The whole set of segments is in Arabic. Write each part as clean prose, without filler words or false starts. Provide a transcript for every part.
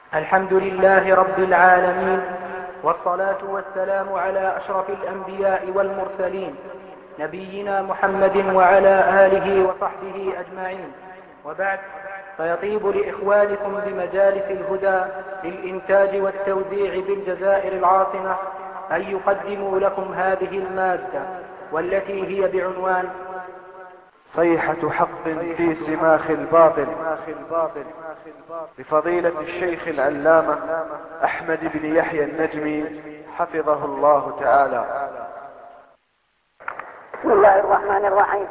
الحمد لله رب العالمين، والصلاة والسلام على أشرف الأنبياء والمرسلين، نبينا محمد وعلى آله وصحبه أجمعين. وبعد، فيطيب لإخوانكم بمجالس الهدى للإنتاج والتوزيع بالجزائر العاصمة أن يقدموا لكم هذه المادة، والتي هي بعنوان صيحة حق في سماخ الباطل، لفضيلة الشيخ العلامة أحمد بن يحيى النجمي حفظه الله تعالى. بسم الله الرحمن الرحيم.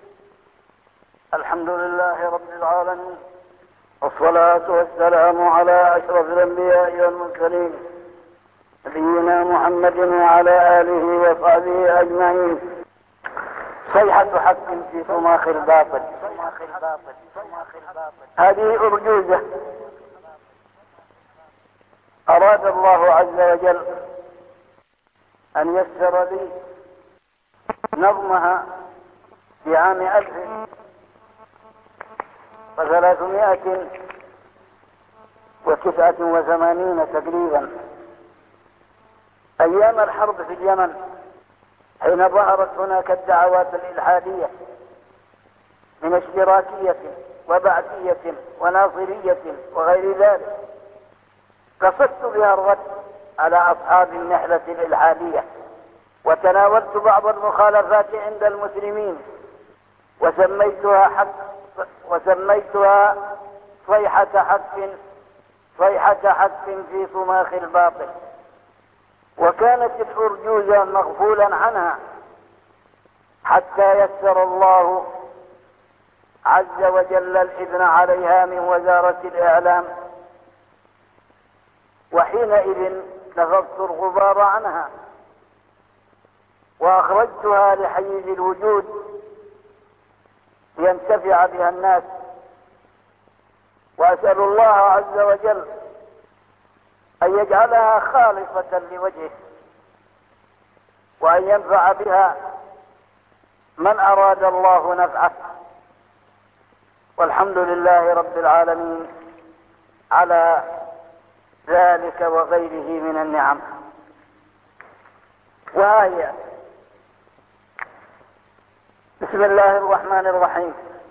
الحمد لله رب العالمين، والصلاة والسلام على أشرف الأنبياء والمرسلين، نبينا محمد وعلى آله وصحبه أجمعين. صيحة حق في صماخ الباطل. هذه أرجوزة أراد الله عز وجل أن يسر لي نظمها في عام 1389 تقريبا، أيام الحرب في اليمن، حين ظهرت هناك الدعوات الإلحادية من اشتراكية وبعثية وناصرية وغير ذلك، قصدت بها الرد على أصحاب النحلة الإلحادية، وتناولت بعض المخالفات عند المسلمين وسميتها صيحة حق في صماخ الباطل. وكانت الأرجوزة مغفولا عنها حتى يسر الله عز وجل الإذن عليها من وزارة الإعلام، وحينئذ نفضت الغبار عنها وأخرجتها لحيز الوجود لينتفع بها الناس. وأسأل الله عز وجل أن يجعلها خالصة لوجهه، وأن ينفع بها من أراد الله نفعه. والحمد لله رب العالمين على ذلك وغيره من النعم. وهي بسم الله الرحمن الرحيم.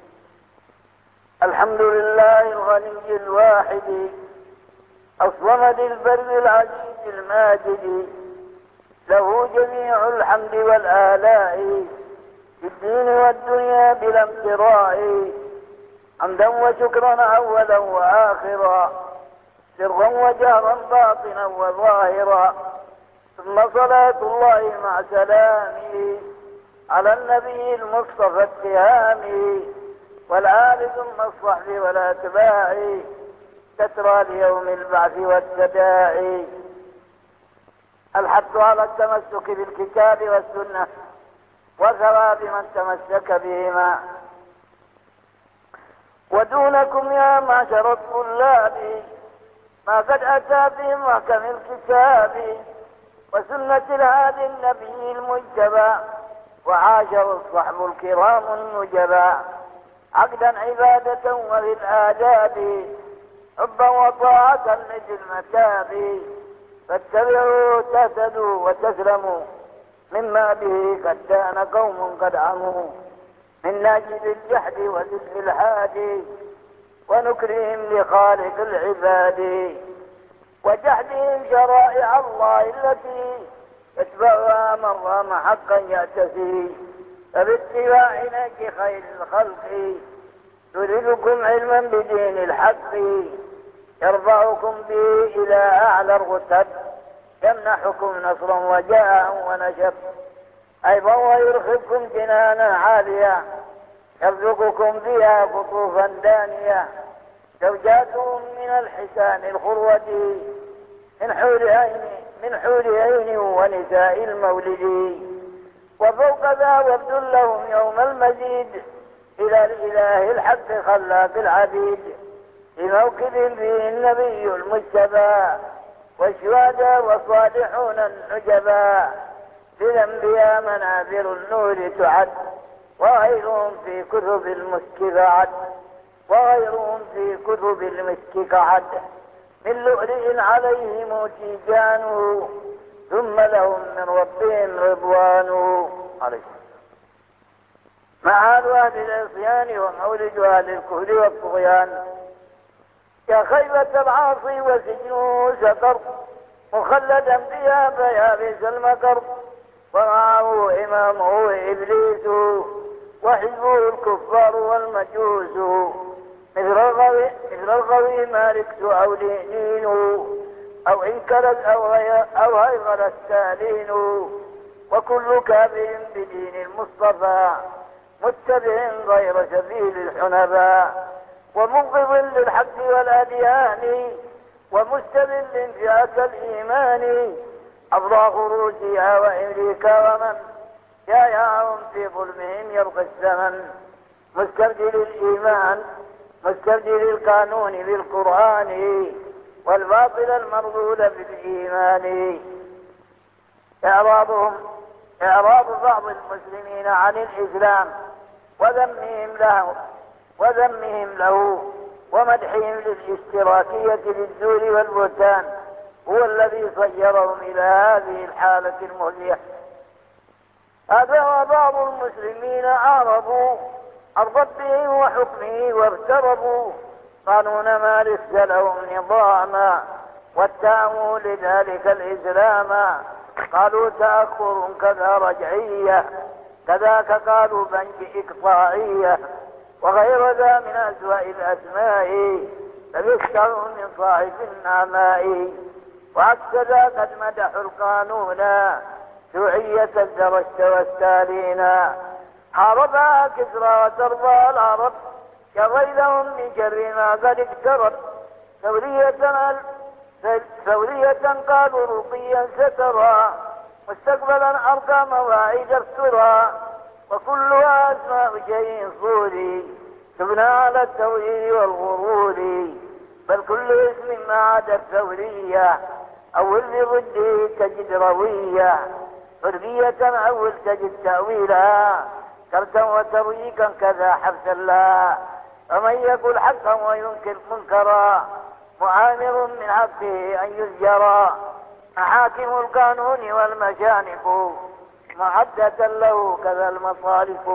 الحمد لله الغني الواحد الصمد البر العزيز الماجد، له جميع الحمد والآلاء في الدين والدنيا بلا امتراء، حمدا وشكرا أولا وآخرا، سرا وجهرا باطنا وظاهرا، ثم صلاة الله مع سلامه على النبي المصطفى التهامي، والآل ثم الصحب والأتباع، تترى ليوم البعث والتداعي. الحث على التمسك بالكتاب والسنة وثواب من تمسك بهما. ودونكم يا معشر الطلاب ما قد أتى في محكم الكتاب وسنة الهادي النبي المجتبى، وعاشر الصحب الكرام النجبى، عقدا عبادة وبالآداب، حبا وطاعة لذي المتاب، فاتبعوا تهتدوا وتسلموا مما به قد كان قوم قد عموا من ناجد الجحد وذل الحاد، ونكرهم لخالق العباد، وجحدهم شرائع الله التي يتبعها من رام حقا يأتفي، فباتباع نهج خير الخلق يريدكم علما بدين الحق، يرفعكم به إلى أعلى الرتب، يمنحكم نصرا وجاء ونشب، أيضا ويرخبكم جنانا عالية، يرزقكم فيها قطوفا دانية، زوجاتهم من الحسان الخروة، من حور عين ونساء المولد، وفوق ذا وفد لهم يوم المزيد إلى الإله الحق خلاق العبيد، لموكب فيه النبي المجتبى والشهداء والصالحون النجباء، للأنبياء منابر النور تعد، وغيرهم في كتب المسك بعد، من لؤلؤ عليهم تيجانه ثم لهم من ربهم رضوان عليه. معاد أهل العصيان ومولد أهل الكفر والطغيان. يا خيبة العاصي وسجنه سقر مخلدا بها فيا بئس المكر. ومعه إمامه إبليس وحزبه الكفار والمجوس. مثل الغوي مالكت أو دينه أو إنكرت أو هيغل التالين. وكل كافر بدين المصطفى متبع غير سبيل الحنفاء. ومنقض للحق والأديان ومستبد فئة الإيمان. أفضى خروجها وإمريكا ومن شايعهم في ظلمهم يبقى الزمن. مستبدل الإيمان مستبدل القانون بالقرآن والباطل المرذول بالإيمان. إعراض بعض المسلمين عن الإسلام وذمهم له ومدحهم للاشتراكية للزور والبهتان هو الذي صيرهم إلى هذه الحالة المهزية. هذا وبعض المسلمين أعرضوا عن ربهم وحكمه وارتربوا قانون ما ليس لهم نظاما واتهموا لذلك الإسلام. قالوا تأخر كذا رجعية كذاك قالوا بنج إقطاعية وغير ذا من أسوأ الأسماء فبيشتروا من صاحب النعماء. وعكس ذا قد مدحوا القانون شيوعية الزرشت والستالين. حاربها كسرى وترضى العرب كغيرهم من شر ما قد اقترب. ثورية قالوا رقيا سترى مستقبلا أرقى مواعيد السرى. وكلها أسماء شيء صوري تبنى على التوريد والغرور. بل كل اسم ما عدا الثورية أول لضده تجد روية. حرية أول تجد تأويلها كرتا وترويكا كذا حبسا لها. ومن يقول حقا وينكر منكرا معامر من حقه أن يزجرا. محاكم القانون والمشانق معدة له كذا المصارف.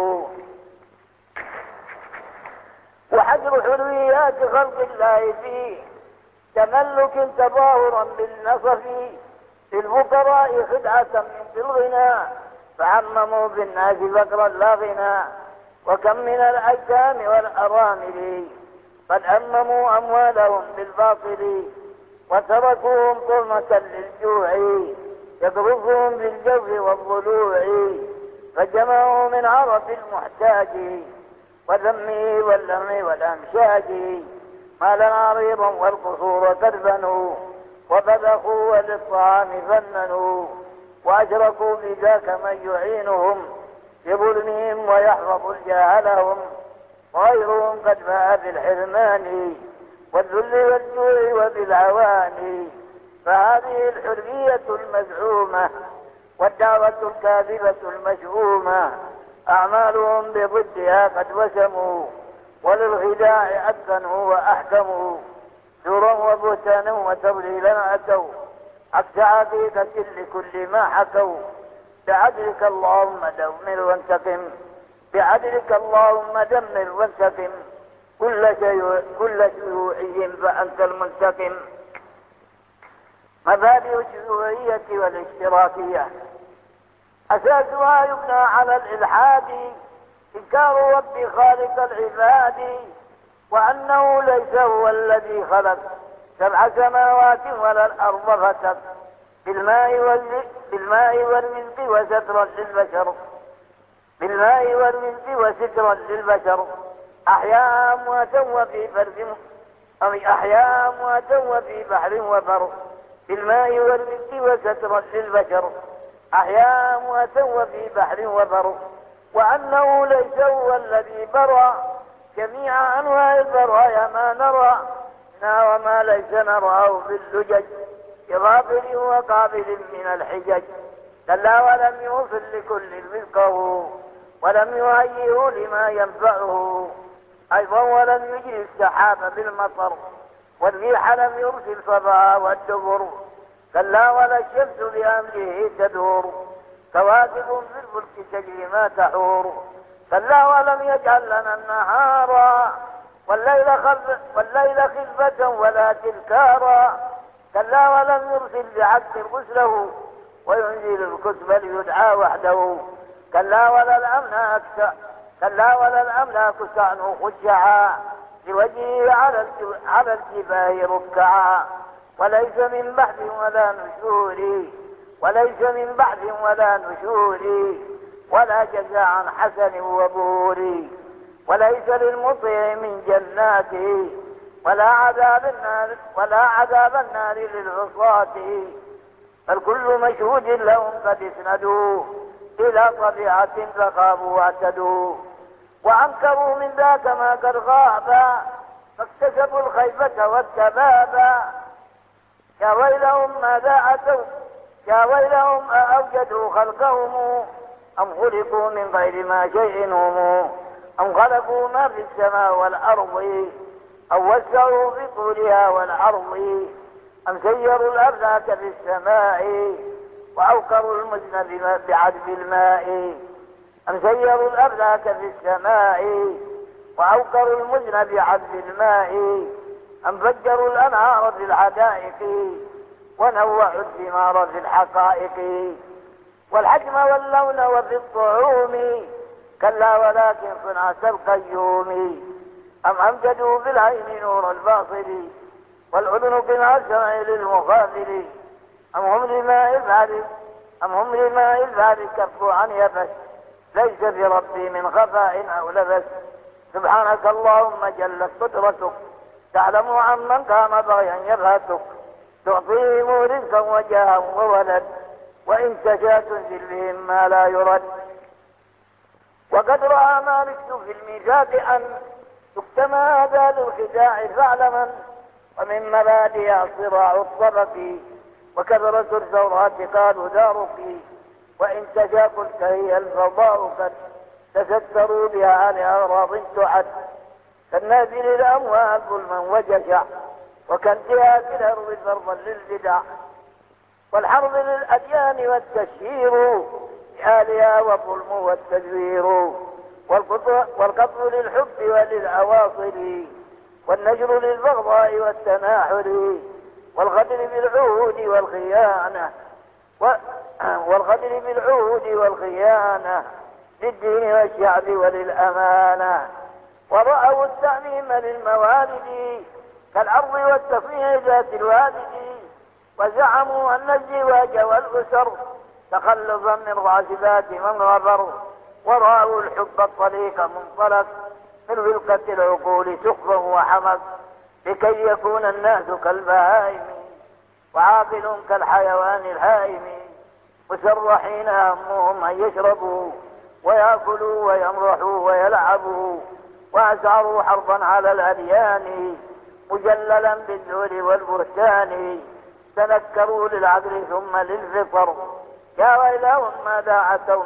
وحجر حريات خلق الله فيه تملك تظاهرا بالنصف. للفقراء خدعة من الغنى فعمموا بالناس فقرا لا غنى. وكم من الأيتام والأرامل قد أمموا أموالهم بالباطل وتركوهم طعمة للجوع يضربهم بالجو والضلوع. فجمعوا من عرف المحتاج وذمه واللم والأمشاج مالا عريضا والقصور قد بنوا وبذخوا وللطعام فننوا. وأشركوا بذاك من يعينهم بظلمهم ويحفظ الجاه وغيرهم قد باء بالحرمان والذل والجوع وبالعواني. فهذه الحرية المزعومة والدعوة الكاذبة المشؤومة أعمالهم بضدها قد وسموا وللخداع أتقنوا وأحكموا. زورا وبهتانا وتضليلا أتوا عكس عقيدة لكل ما حكوا. بعدلك اللهم دمر وانتقم بعدلك اللهم دمر وانتقم كل شيوعي فأنت المنتقم. مبادئ الشيوعية والاشتراكية أساسها يبنى على الإلحاد إنكار رب خالق العباد وأنه ليس هو الذي خلق 7 سماوات ولا الأرض فتق بالماء والرزق وسترا للبشر بالماء والرزق وسترا للبشر. أحياء أمواتا وفي بحر وبر بالماء والرزق وسترا للبشر. أحياء أمواتا وفي بحر وبر. وأنه ليس هو الذي برى جميع أنواع البرايا ما نرى وما ليس نراه باللجج بغافل وقابل من الحجج. كلا ولم يوصل لكل رزقه ولم يهيئه لما ينفعه. أيضا ولم يجري السحاب بالمطر والريح لم يرسل صبا والدبر، كلا ولا الشمس بأمره تدور، كواكب في الفلك تجري ما تحور، كلا ولم يجعل لنا النهار والليل خلفة ولا تذكارا، كلا ولم يرسل بعبد رسله وينزل الكتب ليدعى وحده، كلا ولا الأملاك سعنه خشعا لوجهه على الجباه ركعا، وليس من بحث ولا نشور ولا جزاء عن حسن وبور، وليس للمطيع من جناته ولا عذاب النار للعصاة، فالكل مشهود لهم قد اسندوا إلى طبيعة فخافوا واعتدوا، وأنكروا من ذاك ما قد غاب فاكتسبوا الخيبة والتبابا، يا ويلهم أوجدوا خلقهم أم خلقوا من غير ما شيء هم، أم خلقوا ما في السماء والأرض أو وسعوا في طولها والعرض، أم سيروا الأفلاك في السماء وأوكروا المزن بعذب الماء، أم سيروا الأفلاك في السماء وأوكروا المزن بعذب الماء، أم فجروا الأنهار في الحدائق ونوعوا الثمار في الحقائق، والحجم واللون وفي الطعوم كلا ولكن صنعة القيوم، أم أمجدوا في العين نور الباصر والأذن قناع السمع للمخاذل، أم هم لماء البحر كفوا عن يبس ليس بربي من خفاء أو لبس، سبحانك اللهم جلت قدرتك تعلم عمن كان بغيا يبهتك، تعطيهم رزقا وجاها وولد وإن تشاء تنزل بهم ما لا يرد، وقد رأى مالك في الميثاق أن تكتم هذا للخداع فاعلما، ومن مبادئ صراع الطبق وكثرة الثورات قالوا دارك، وإن تشاء قلت هي الفضاء قد تستروا بها لأغراض تعد، كالنازل الأموال ظلما وجشع وكانتهاك الأرض فرضا للبدع، والحرب للأديان والتشهير بآلها والظلم والتزوير، والقطع للحب وللأواصر والنجر للبغضاء والتناحر، والغدر بالعهود والخيانة للدين والشعب وللأمانة، ورأوا التعميم للموالد كالأرض والتصنيع ذات الوالد، وزعموا أن الزواج والأسر تخلصا من راسبات من غفر، ورأوا الحب الطليق منطلق من فلقة العقول سخفا وحمق، لكي يكون الناس كالبهائم وعاقل كالحيوان الهائم، مسرحين همهم أن يشربوا ويأكلوا ويمرحوا ويلعبوا، وأسعروا حربا على الأديان مجللا بالذل والبهتان، تنكروا للعدل ثم للفطر يا ويلهم ماذا عتوا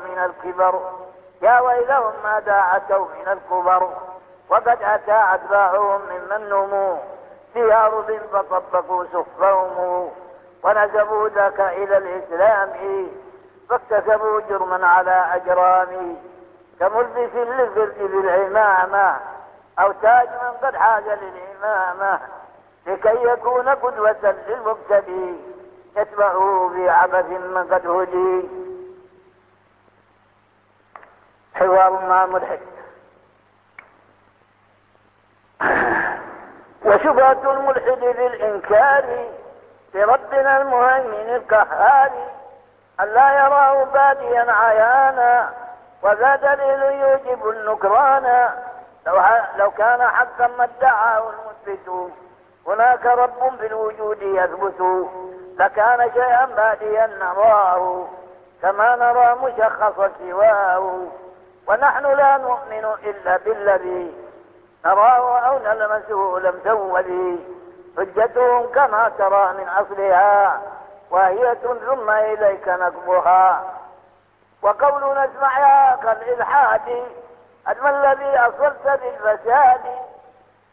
من الكبر، وقد أتى أتباعهم ممن نموا في أرض فطبقوا سخفهم، ونسبوا ذاك إلى الإسلام فاكتسبوا جرما على أجرام، كملبس للفرد بالعمامة أو تاج من قد حاز للإمامة، لكي يكون قدوة للمبتدي يتبعه في عبث من قد هدي. حوار مع ملحد. وشبهة الملحد بالإنكار بربنا المهيمن القهار أن لا يراه باديا عيانا، وذا دليل يوجب النكران، لو كان حقا ما ادعاه المثبت هناك رب بالوجود يثبت، لكان شيئا باديا نراه كما نرى مشخصا سواه، ونحن لا نؤمن إلا بالذي نراه أو نلمسه لم تولي، حجتهم كما ترى من أصلها وهي ثم إليك نقبها، وقولنا اسمع يا أخ الإلحاد أدم الذي أصلت بالفساد،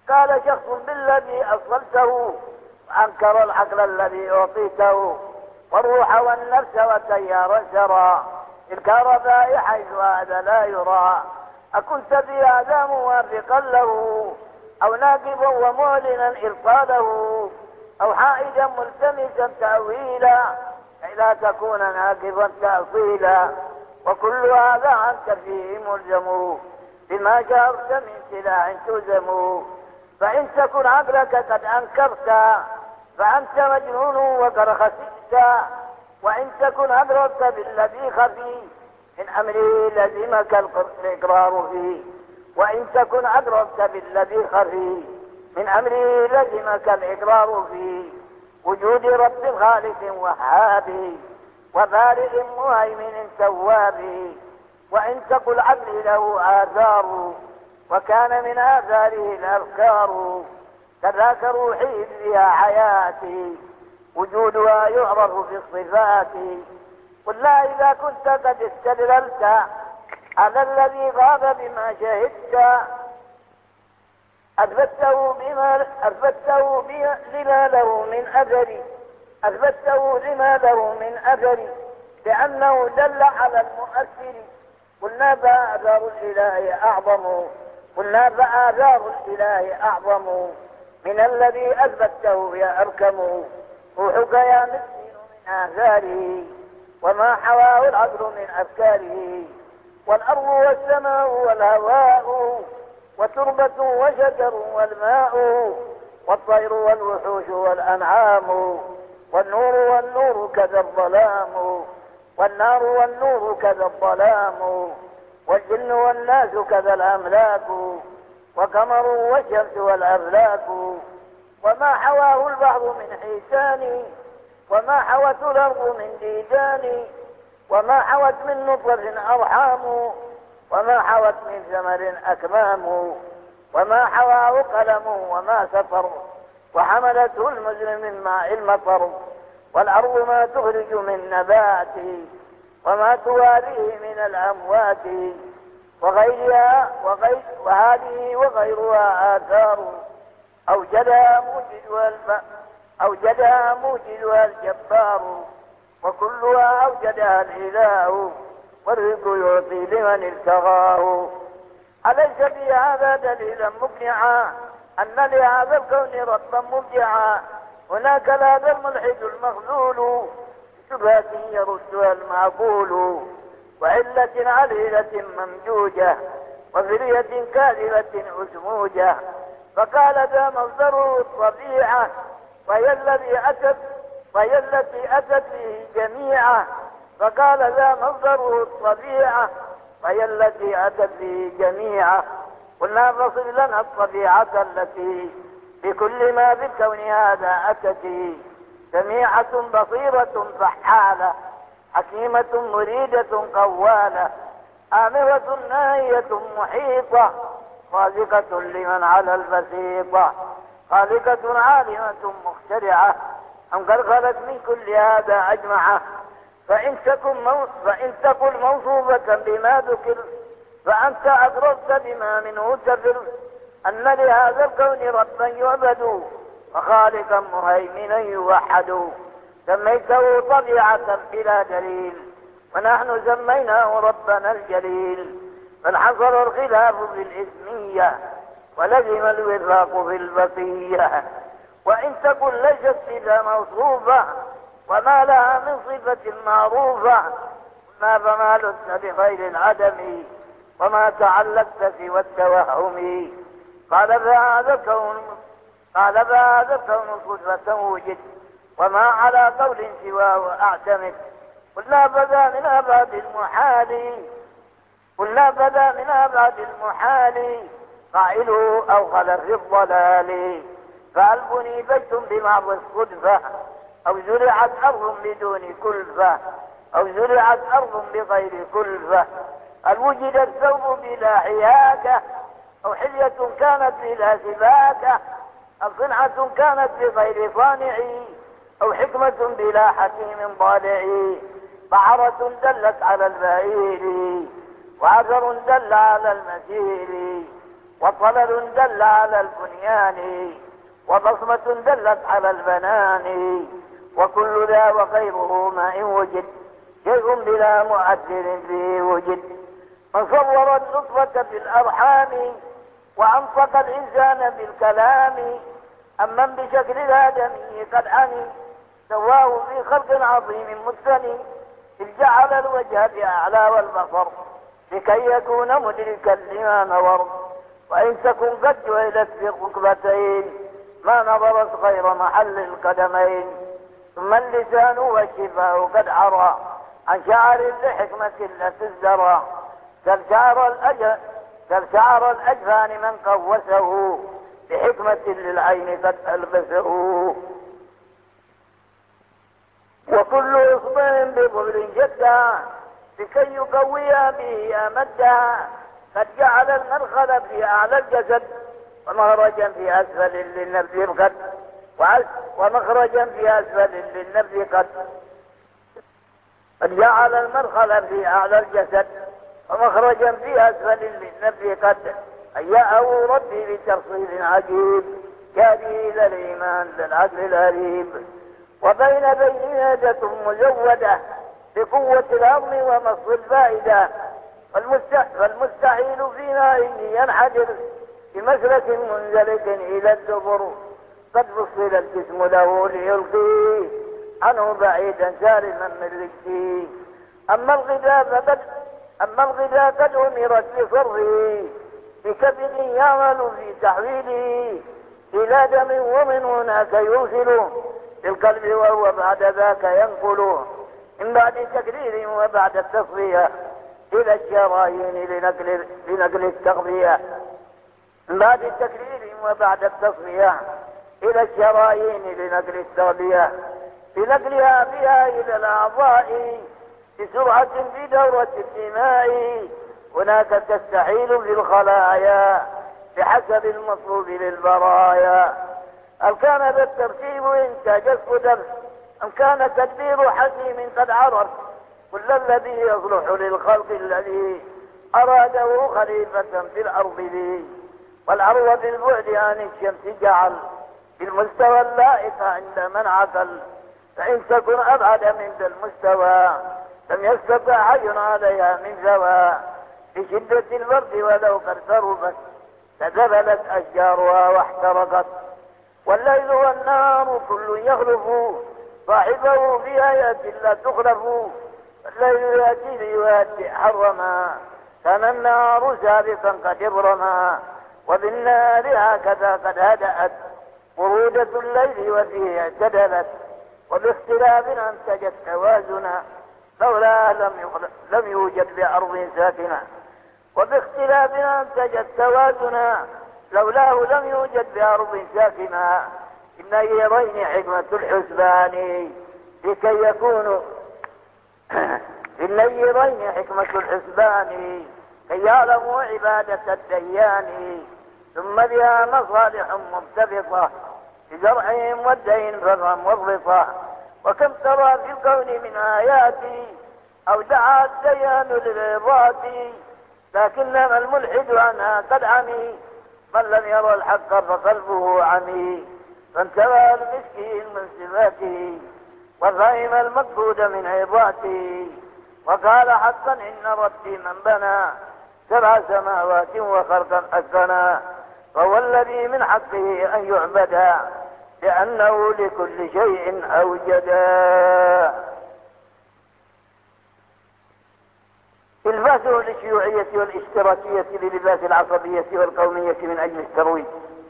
قال شخص بالذي أصلته وأنكر العقل الذي أعطيته والروح والنفس وتيارا سرى الكهرباء حيث هذا لا يرى. أكنت في هذا موافقا له أو ناقبا ومعلنا إرساله أو حائدا ملتمسا تأويلا كي لا تكون ناقبا تأصيلا. وكل هذا عنك فيه ملزم بما جرت من سلاح تلزم. فإن تكن عقلك قد أنكرت فأنت مجنون وقد خسئت. وإن تكن أدركت بالذي خفي من أمره لزمك الإقرار فيه. وإن تكن أدركت بالذي خفي من أمره لزمك الإقرار فيه. وجود رب خالق وهاب وبارئ مهيمن تواب. وإن تقل عقلي له آثار وكان من آثاره الأفكار كذاك روحي فيها حياتي وجودها يعرف في الصفات. قل لا إذا كنت قد استدللت على الذي غاب بما شهدت أثبته لما له من أثر لأنه دل على المؤثر. قلنا فآثار الإله أعظم من الذي أثبته يا أركم. روحك يا مسكين من آثاره وما حواه العقل من أفكاره. والأرض والسماء والهواء وتربة وشجر والماء والطير والوحوش والأنعام والنور كذا الظلام والنار كذا الظلام والجن والناس كذا الأملاك وقمر والشمس والأفلاك. وما حواه البحر من حيتان وما حوت الأرض من ديدان وما حوت من نطفة أرحام وما حوت من ثمر أكمام وما حواه قلم وما سطر وحملته المزن من ماء المطر. والأرض ما تخرج من نبات وما تواريه من الأموات وهذه وغيرها آثار أوجدها موجدها الجبار. وكلها أوجدها الإله والرزق يعطي لمن ابتغاه. أليس في هذا دليلا مقنعا أن لهذا الكون ربا مبدعا. هناك هذا الملحد المخذول شبهة يردها المعقول وعلة عليلة ممجوجة وفرية كاذبة أسموجة. فقال ذا مصدره الطبيعة وهي التي أتت به جميعا. فقال ذا مصدره الطبيعة وهي التي أتت به جميعا. قلنا فصل لنا الطبيعة التي بكل ما في الكون هذا أتت سميعة بصيرة فحالة حكيمة مريدة قوالة آمرة ناهية محيطة خالقة لمن على البسيطة خالقة عالمة مخترعة أم قد خلت من كل هذا أجمعة. فإن تكن موصوفة بما ذكر فأنت أدركت بما منه تفر أن لهذا الكون ربا يعبد وخالقا مهيمنا يوحد. سميته طبيعة بلا دليل ونحن سميناه ربنا الجليل. فانحصر الخلاف في الإسمية ولزم الوفاق في البقية. وإن تكن ليست صفة موصوفة وما لها من صفة معروفة ما فما لست بغير العدم وما تعلقت سوى التوهم. قال فهذا الكون صفة وجد وما على قول سواه أعتمد. قلنا بدا من أبعد المحال قائله أو خلف الضلال. فهل بني بيت بمعض الصدفة أو زرعت أرض بدون كلفة أو زرعت أرض بغير كلفة. هل وجد الثوب بلا حياكة أو حلية كانت بلا سباكة أو صنعة كانت بغير صانع أو حكمة بلا حكيم ضالع. بعرة دلت على البعير وعذر دل على المسير وطلل دل على البنيان وبصمة دلت على البنان وكل ذا وغيره ما إن وجد شيء بلا مؤثر فيه وجد من صور النطفة في الأرحام وأنطق الإنسان بالكلام أمن بشكل الآدمي قد عمي سواه في خلق عظيم مثني إذ جعل الوجه بأعلى والبصر لكي يكون مدركا لما نظر وإن تكن قد جعلت في الركبتين ما نظرت غير محل القدمين ثم اللسان والشفاء قد عرى عن شعر لحكمة التي ازدرى كالشعر الأجفان من قوسه بحكمة للعين قد ألبسه وكل إصبع بظهر جدا لكي يقوي به أمدا قد جعل المرخل في أعلى الجسد ومخرجا في أسفل للنفس قد ومخرجا في أسفل للنفس قد جعل المرخل في أعلى الجسد ومخرجا في أسفل للنفس قد هيأه ربي بترصيد عجيب يهدي إلى الإيمان للعقل الغريب وبين يدة مزودة بقوة الأرض ومص الفائدة والمستحيل فينا إن ينحدر بمسلك منزلق إلى الدبر قد فصل الجسم له ليلقيه عنه بعيدا سالما من رجله أما الغذاء قد أمرت لصرفه بكبد يعمل في تحويله إلى دم ومن هناك يوصله للقلب وهو بعد ذاك ينقله من بعد تكرير وبعد التصفية إلى الشرايين لنقل التغذية من بعد التكرير وبعد التصفية إلى الشرايين لنقل التغذية بنقلها بها إلى الأعضاء بسرعة في دورة الدماء هناك تستحيل في الخلايا بحسب المطلوب للبرايا هل كان ذا الترتيب إنتاج القدر أم كان تدبير حكيم قد عرف كل الذي يصلح للخلق الذي أراده خليفة في الأرض به والأرض بالبعد عن الشمس جعل بالمستوى اللائق عند من عقل فإن تكن أبعد من ذا المستوى لم يستطع حي عليها من ثوى بشدة البرد ولو قد قربت تذبلت أشجارها واحترقت والليل والنهار كل يخلف صاحبه في آيات لا تخلف والليل يأتي ليهدئ حرما كان النار سابقا قد ابرما وبالنار هكذا قد هدأت برودة الليل وفيه اعتدلت وباختلاف أنتجت توازنا لولا لم يوجد بأرض ساكنة وباختلاف أنتجت توازنا لولاه لم يوجد بأرض ساكنة إن يرين حكمة الحسبان لكي يكونوا إن يرين حكمة الحسبان كي يعلموا عبادة الديان ثم بها مصالح مرتبطة بزرعهم والدين فهم والرفاه وكم ترى في الكون من آيات أودع الديان للعظات لكنما الملحد عنها قد عمي من لم يرى الحق فقلبه عمي فانتبه المسكين من صفاته وفهم المقصود من عظاته وقال حقا إن ربي من بنى 7 سماوات وخلقا أسكنا فهو الذي من حقه أن يعبد لأنه لكل شيء أوجدا. الباسه للشيوعية والاشتراكية للباس العصبية والقومية من أجل الترويج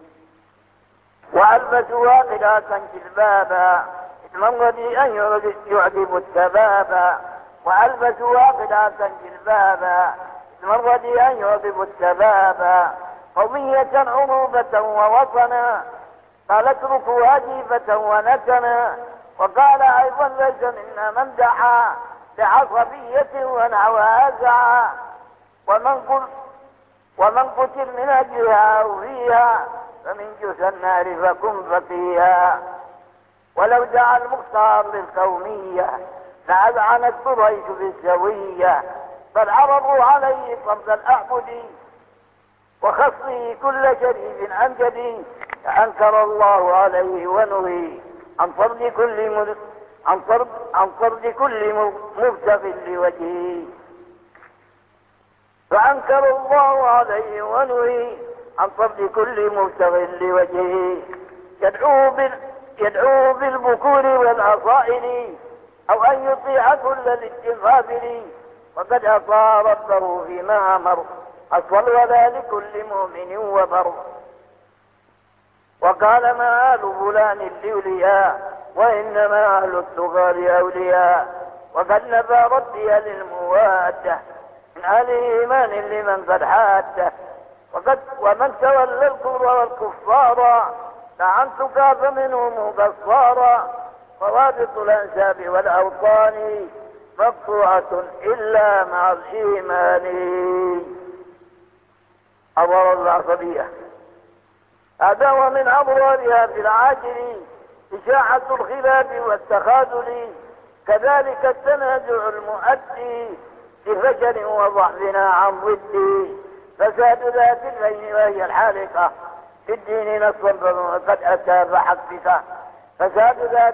وألبسوا قلاسا جلبابا المنغدي أن يعذب التبابا وألبسوا قلاسا جلبابا المنغدي أن يعذب التبابا قومية عروبة ووطنا قال اتركوا هجيفة ونتنا وقال أيضا ليس منا من دعا بعصبية ونحوها سعى ومن قتل من أجلها أو فيها فمن جثى النار فكن فقيها ولو دعا المختار للقومية لأذعنت قريش بالسوية بل عرضوا عليه قبض الأعبد وخصه كل شريف أمجد أنكر الله عليه ونهي عن طرد كل مبتغ لوجهه. فأنكر الله عليه ونهي عن طرد كل مبتغ لوجهه. يدعوه بالبكور والأصائل أو أن يطيع كل الاستغفار، وقد أطاع ربه فيما أمر أصل ولا لكل مؤمن وبر. وقال ما آل فلان الأولياء وإنما أهل الطغاة أولياء، وقد نفى ربي للموادة من أهل إيمان لمن قد حاده. ومن تولى الكفر والكفار لعنتك فمنهم قصارا، روابط الأنساب والأوطان مقطوعة إلا مع الإيمان. أمر العصبية هذا هو من أمرارها في العاجل إشاعة الخلاف والتخاذل، كذلك التنازع المؤدي لفشل وضعفنا عن ضده. فساد ذات البين وهي الحالقة في الدين نصا قد أتى فحققه. فساد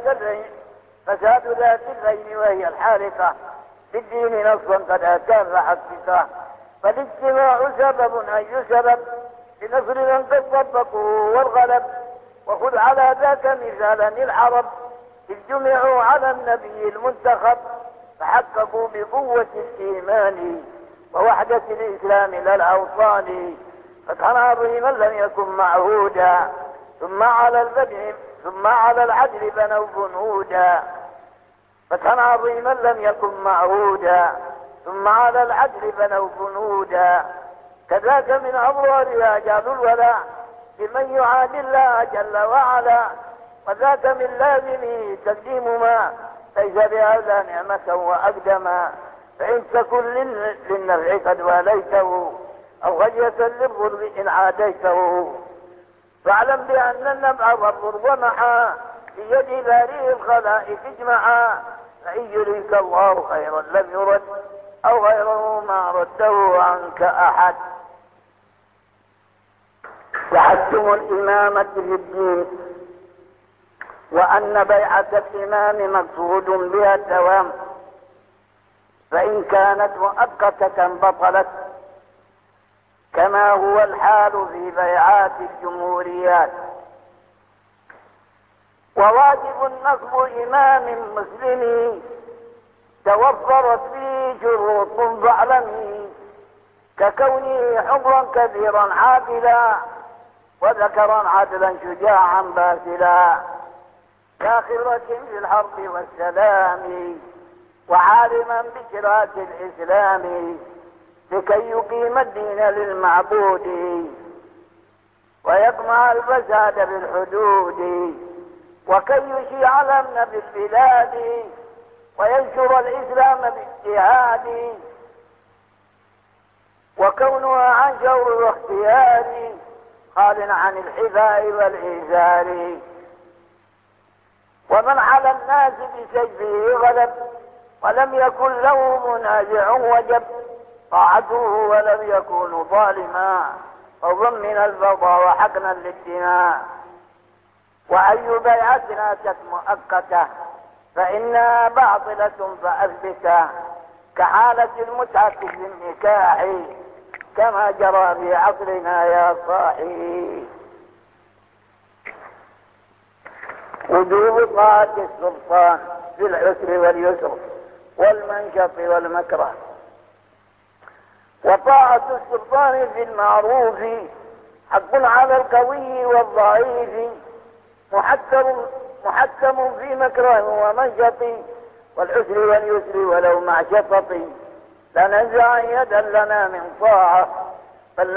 ذات البين وهي الحالقة في الدين نصا قد أتى فحققه. فالاجتماع سبب أي سبب لنصر من قد طبقوا والغلب. وخذ على ذاك مثالا العرب إذ جمعوا على النبي المنتخب فحققوا بقوة الإيمان ووحدة الإسلام لا الأوطان. فتحا عظيما لم يكن معهودا ثم على العدل بنوا بنودا. فتحا عظيما لم يكن معهودا ثم على العدل بنوا بنودا. كذاك من أضرارها جعل الولاء لمن يعادي الله جل وعلا، وذاك من لازمه تقديم ما ليس بهذا نعمة وأقدما. فإن تكن للنفع قد واليته أو غجية للضر إن عاديته، فاعلم بأن النفع والضر ومحا بيد بارئ الخلائق اجمعا. فإن يريك الله خيرا لم يرد أو غيره ما رده عنك أحد. تحكم الإمامة في الدين، وأن بيعة الإمام مقصود بها الدوام، فإن كانت مؤقتة بطلت كما هو الحال في بيعات الجمهوريات. وواجب نصب إمام مسلم توفرت فيه شروط فاعلمي، ككونه حرا كبيرا عادلا وذكرا عدلا شجاعا باسلا، ذا خبرة في الحرب والسلام وعالما بشرات الإسلام، لكي يقيم الدين للمعبود ويقمع الفساد بالحدود، وكي يشيع الأمن بالبلاد وينشر الإسلام باجتهاد، وكونها عن جور واختيار خال عن الحذاء والإيذار. ومن على الناس بسيفه غلب ولم يكن له منازع وجب طاعته ولم يكن ظالما فوضا من البغضاء وحقنا للدماء. وأي بيعة أتت مؤقتة فإنها باطلة فأثبته، كحالة المتعة في النكاح كما جرى في عصرنا يا صاحي. وجوب طاعة السلطان في العسر واليسر والمنشط والمكره. وطاعة السلطان في المعروف حق على القوي والضعيف، محكم في مكره ومنشط والعسر واليسر ولو مع شطط. لا ننزع يدا لنا من طاعة بل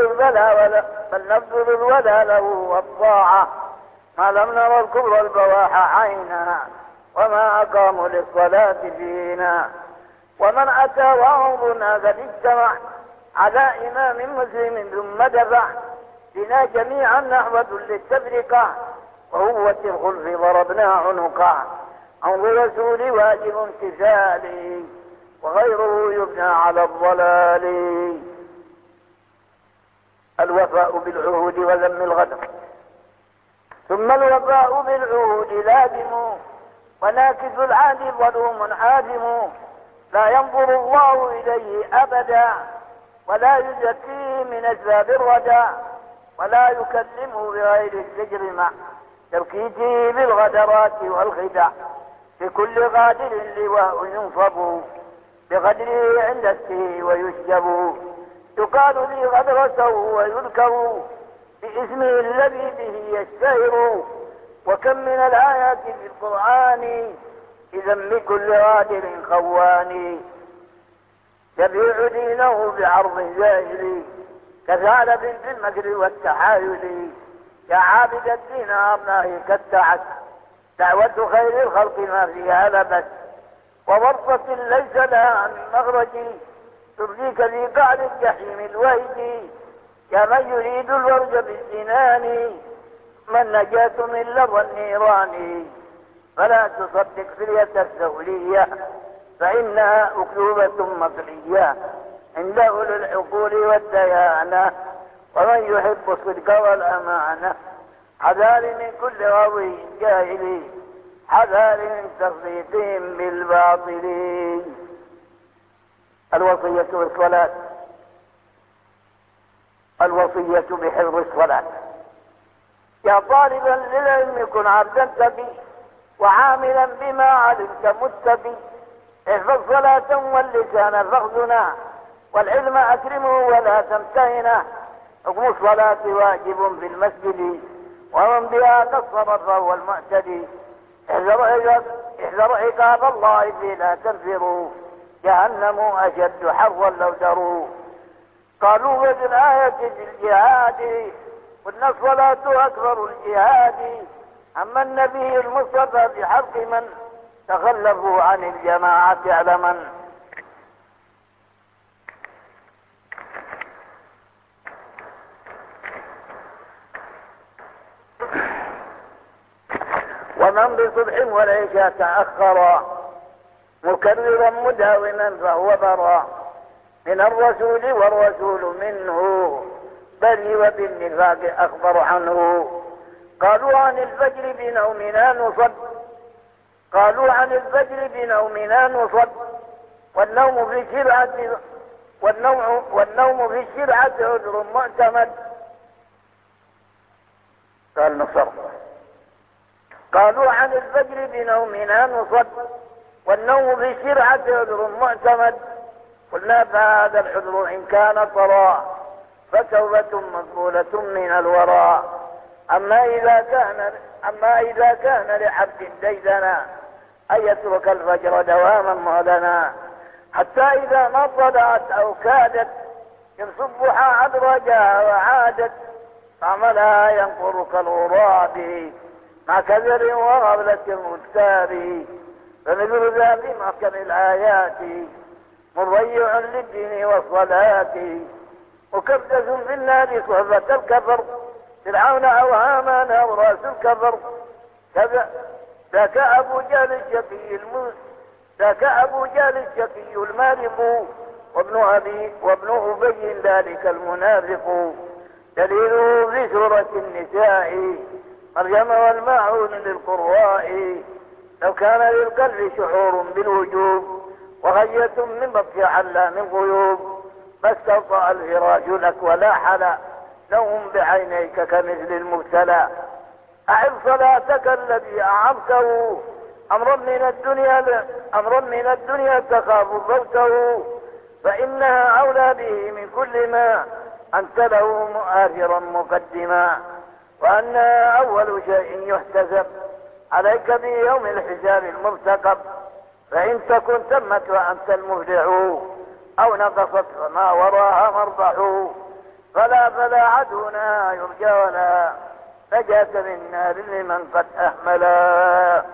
نبذل الولا له والطاعة، ما لم نرى الكبر البواح عينا وما أقاموا للصلاة فينا. ومن أتى وعظنا قد اجتمع على إمام مسلم ثم دفع بنا جميعا نحوة للتفرقة، وهوة الخلف ضربنا عنقا. أمر الرسول واجب امتثالي وغيره يبنى على الضلال. الوفاء بالعهود وذم الغدر. ثم الوفاء بالعهود لازم، وناكث العهد ظلوم عادم. لا ينظر الله إليه أبدا، ولا يزكيه من أسباب الردى، ولا يكلمه بغير الزجر مع تركيته بالغدرات والخدع. لكل غادر لواء ينصب بقدره عند السير ويسجب. يقال لي غدرته ويذكر باسمه الذي به يشتهر. وكم من الآيات في القرآن بذم كل غادر خوان. يبيع دينه بعرض زائل كثعلب في المكر والتحايل. يا عابد الدين أرناه كالتعس، دعوة خير الخلق ما فيها لبس. وورطة ليس لها من مخرج ترضيك ذي قعر الجحيم الوهج. يا من يريد الورج بالجنان من نجاة من لظى النيران. فلا تصدق فرية الزولية فإنها أكذوبة مطلية عند أولي العقول والديانة. ومن يحب الصدق والأمانة حذار من كل غوي جاهل، حذار من تصديقهم بالباطل. الوصية بالصلاة. الوصية بحفظ الصلاة. يا طالبا للعلم كن عبدا تبي، وعاملا بما علمت متبي. احفظ صلاة واللسان فاخذنا، والعلم أكرمه ولا تمتهنه. حكم الصلاة واجب في المسجد، ومن بها قصر فهو المعتدي. احذر عقاب الله فلا تنفروا، جهنم أشد حرا لو دروا. قالوا في الآية في الجهاد، قلنا الصلاة أكبر الجهاد. أما النبي المصطفى في حق من تخلفوا عن الجماعة علما. ومن بصبح والعشاء تأخرا مكررا مداوما فهو برا من الرسول والرسول منه، بل وبالنفاق أخبر عنه. قالوا عن الفجر بنومنا نصب، قالوا عن الفجر بنومنا نصب. والنوم في الشرعة والنوم في الشرعة عذر معتمد. قال نصر. قالوا عن الفجر بنومنا نصب، والنوم في الشرعة عذر معتمد. قلنا فهذا العذر إن كان طرا فتوبة مقبولة من الورى. أما إذا كان لعبد ديدنا أن يترك الفجر دواما معلنا، حتى إذا ما طلعت أو كادت يصبح عد رجاء وعادت. عملها ينقر كالغراب مع كذر وغفلة المجتاب. فمثل ذا في محكم الآيات مضيع للدين والصلاة، مكبدس في النار صحبة الكفر. فرعون أوهامان أو رأس الكفر. ذاك أبو جهل الشقي المارق، وابن أبي ذلك المنافق. دليله في سورة النساء مريم والماعون للقراء. لو كان للقلب شعور بالوجوب وغية من بطش علام الغيوب، ما استوطأ الفراش لك ولا حلا لهم بعينيك كمثل المبتلى. أعظ صلاتك الذي أعظته أمرا من الدنيا تخاف فوته، فإنها أولى به من كل ما أنت له مؤثرا مقدما. وأنها أول شيء يحتسب عليك بيوم الحساب المرتقب. فإن تكن تمت وأنت المفلح، أو نقصت فما وراها مربح. فلا عدونا يرجى ولا نجاة من نار لمن قد أهملا.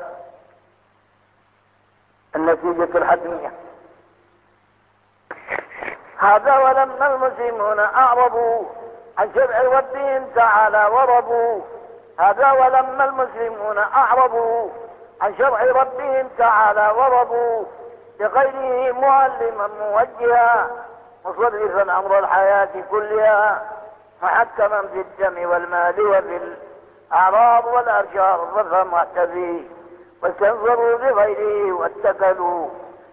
النتيجة الحتمية. هذا ولما المسلمون أعرضوا عن شرع ربهم تعالى وربوا. هذا ولما المسلمون أعرضوا عن شرع ربهم تعالى وربوا، بغيره معلما موجها مصرفا أمر الحياة كلها. محكما في الدم والمال وفي الأعراض والأشجار ففهم واحتذي، واستنظروا بغيره واتكلوا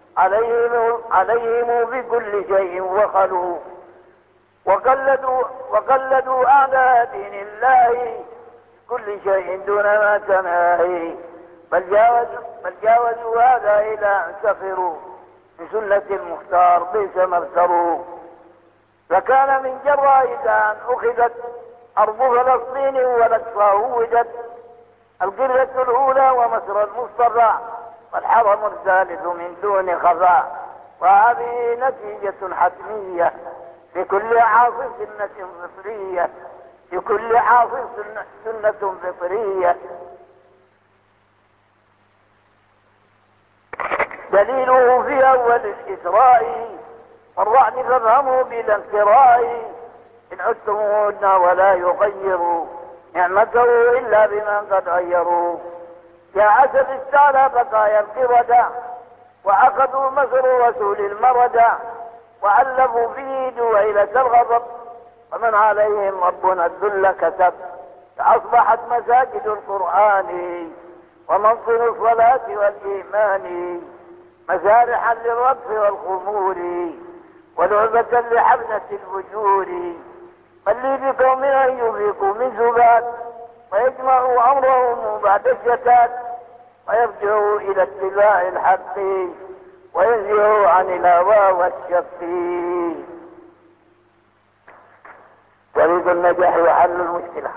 عليهم بكل شيء وخلوا، وقلدوا أعداء دين الله كل شيء دون ما تناهي، بل جاوزوا هذا إلى أن سخروا من سنة المختار بئس ما ابتروا. فكان من جراء أن أخذت أرض فلسطين والأقصى هودت، القرية الأولى ومصر المصطفى والحرم الثالث من دون خفاء، وهذه نتيجة حتمية لكل عاصف سنة فطرية، لكل عاصف سنة فطرية. دليله في أول الإسراء والرعد فافهموا بلا انكراء، إن عدتموهن ولا يغيروا نعمته إلا بمن قد غيروا. يا عسل استعلى بقايا القردة وأخذوا مصر رسول المردة، وألفوا فيه دويلة الغضب ومن عليهم ربنا الذل كتب. فأصبحت مساجد القرآن وموطن الصلاة والإيمان مزارعا للرقص والخمور ولعبة لحبنة الفجور. بل لي بقوم أن يفيقوا من زباد ويجمعوا أمرهم بعد الشتات، ويرجعوا إلى اتباع الحق وينزهوا عن الهوى والشق. طريق النجاح وحل المشكلة.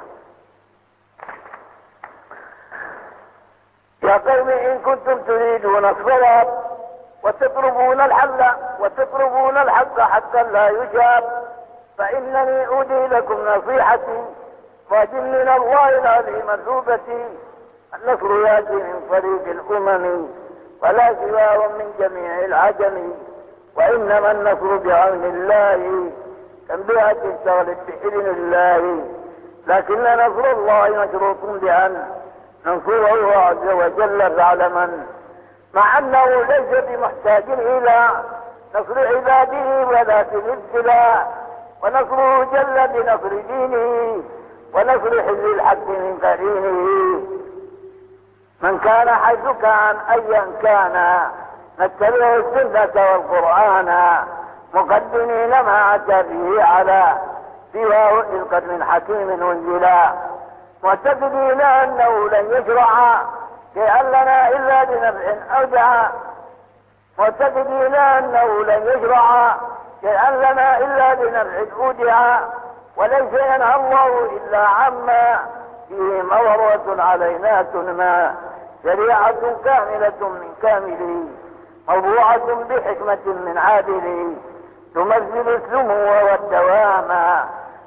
يا قوم إن كنتم تريدون الصواب وتطلبون الحق حتى لا يجاب، فإنني أودي لكم نصيحتي واجب من الله العلي مثوبتي. النصر يأتي من طريق الأمم ولا سواه من جميع العجم، وإنما النصر بعون الله تنبئة تغلب بإذن الله. لكن نصر الله مشروط بأن ننصره عز وجل فاعلما، مع أنه ليس بمحتاج إلى نصر عباده ولكن الابتلاء، ونصره جل بنصر دينه ونصر حزب الحق من قرينه. من كان حيث كان أيا كان نتبع السنة والقرآن، مقدمين ما أتى به على سواه إذ قد من حكيم أنزلا، معتقدين أنه لن يشرع شيئا لنا إلا بنفع أودع، معتقدين أنه لن يشرع شيئا لنا إلا بنفع أودع، وليس ينهى الله إلا عما فيه مضرة علينا تنمى. شريعة كاملة من كامله موضوعة بحكمة من عادله، تمثل السمو والدوام،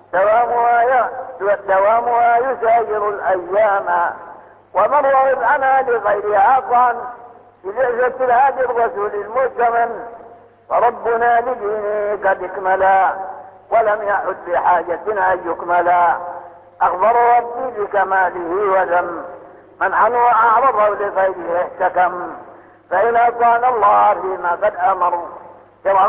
دوامها يساير الأيام. ومن رغب عنها لغير عطا ببعثة الهادي الرسول المؤتمن، فربنا لدينه قد اكملا ولم يحد بحاجة أن يكملا. أخبر ربي بكماله وذم من عنه أعرضه لغيره احتكم، فإن أطعنا الله فيما قد أمر شرعا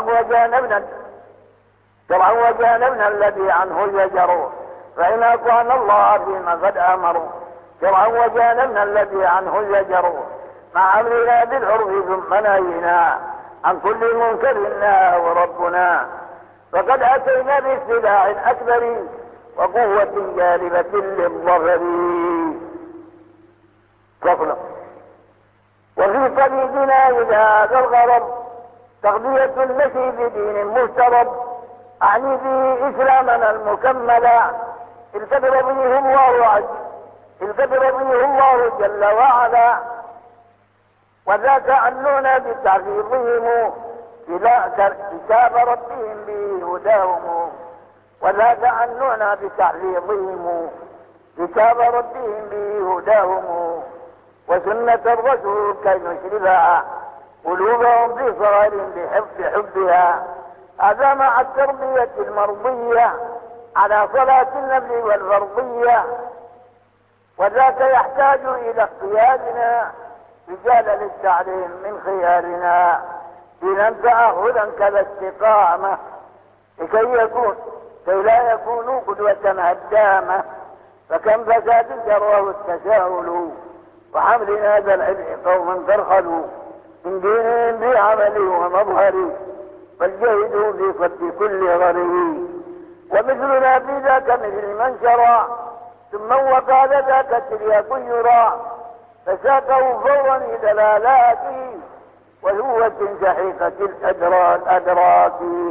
وجانبنا الذي عنه يجر، فإن أطعنا الله فيما قد أمر شرعا وجانبنا الذي عنه يجر، مع أمرنا بالعرف ثم نهينا عن كل منكر وربنا. فقد أتينا باستداع أكبر وقوة جالبة للظفر. وفي طريقنا إلى هذا الغرض تغذية التي بدين مفترض، أعني به إسلامنا المكملا، الكبر به الله جل وعلا، وذاك أننا بتعريضهم إلى كتاب ربهم به هداهم، وذاك أننا بتعريضهم كتاب ربهم به هداهم، وسنة الرسول كي نشربها قلوبهم في صغر بحبها. هذا مع التربية المرضية على صلاة النبي والفرضية، وذاك يحتاج إلى اقتيادنا رجال للتعليم من خيارنا دينا تأهلا كذا استقامة، كي لا يكونوا قدوة هدامة. فكم فساد جره التساهل وحمل هذا العلم قوما ترخلوا من دينهم بعمل ومظهر، فالجهدوا في صد كل غره. ومثلنا في ذاك مثل من شرى ثم وقال ذاك الترياق يرى، فساقه فورا إلى الآلات وهوة شحيقة الأدراك.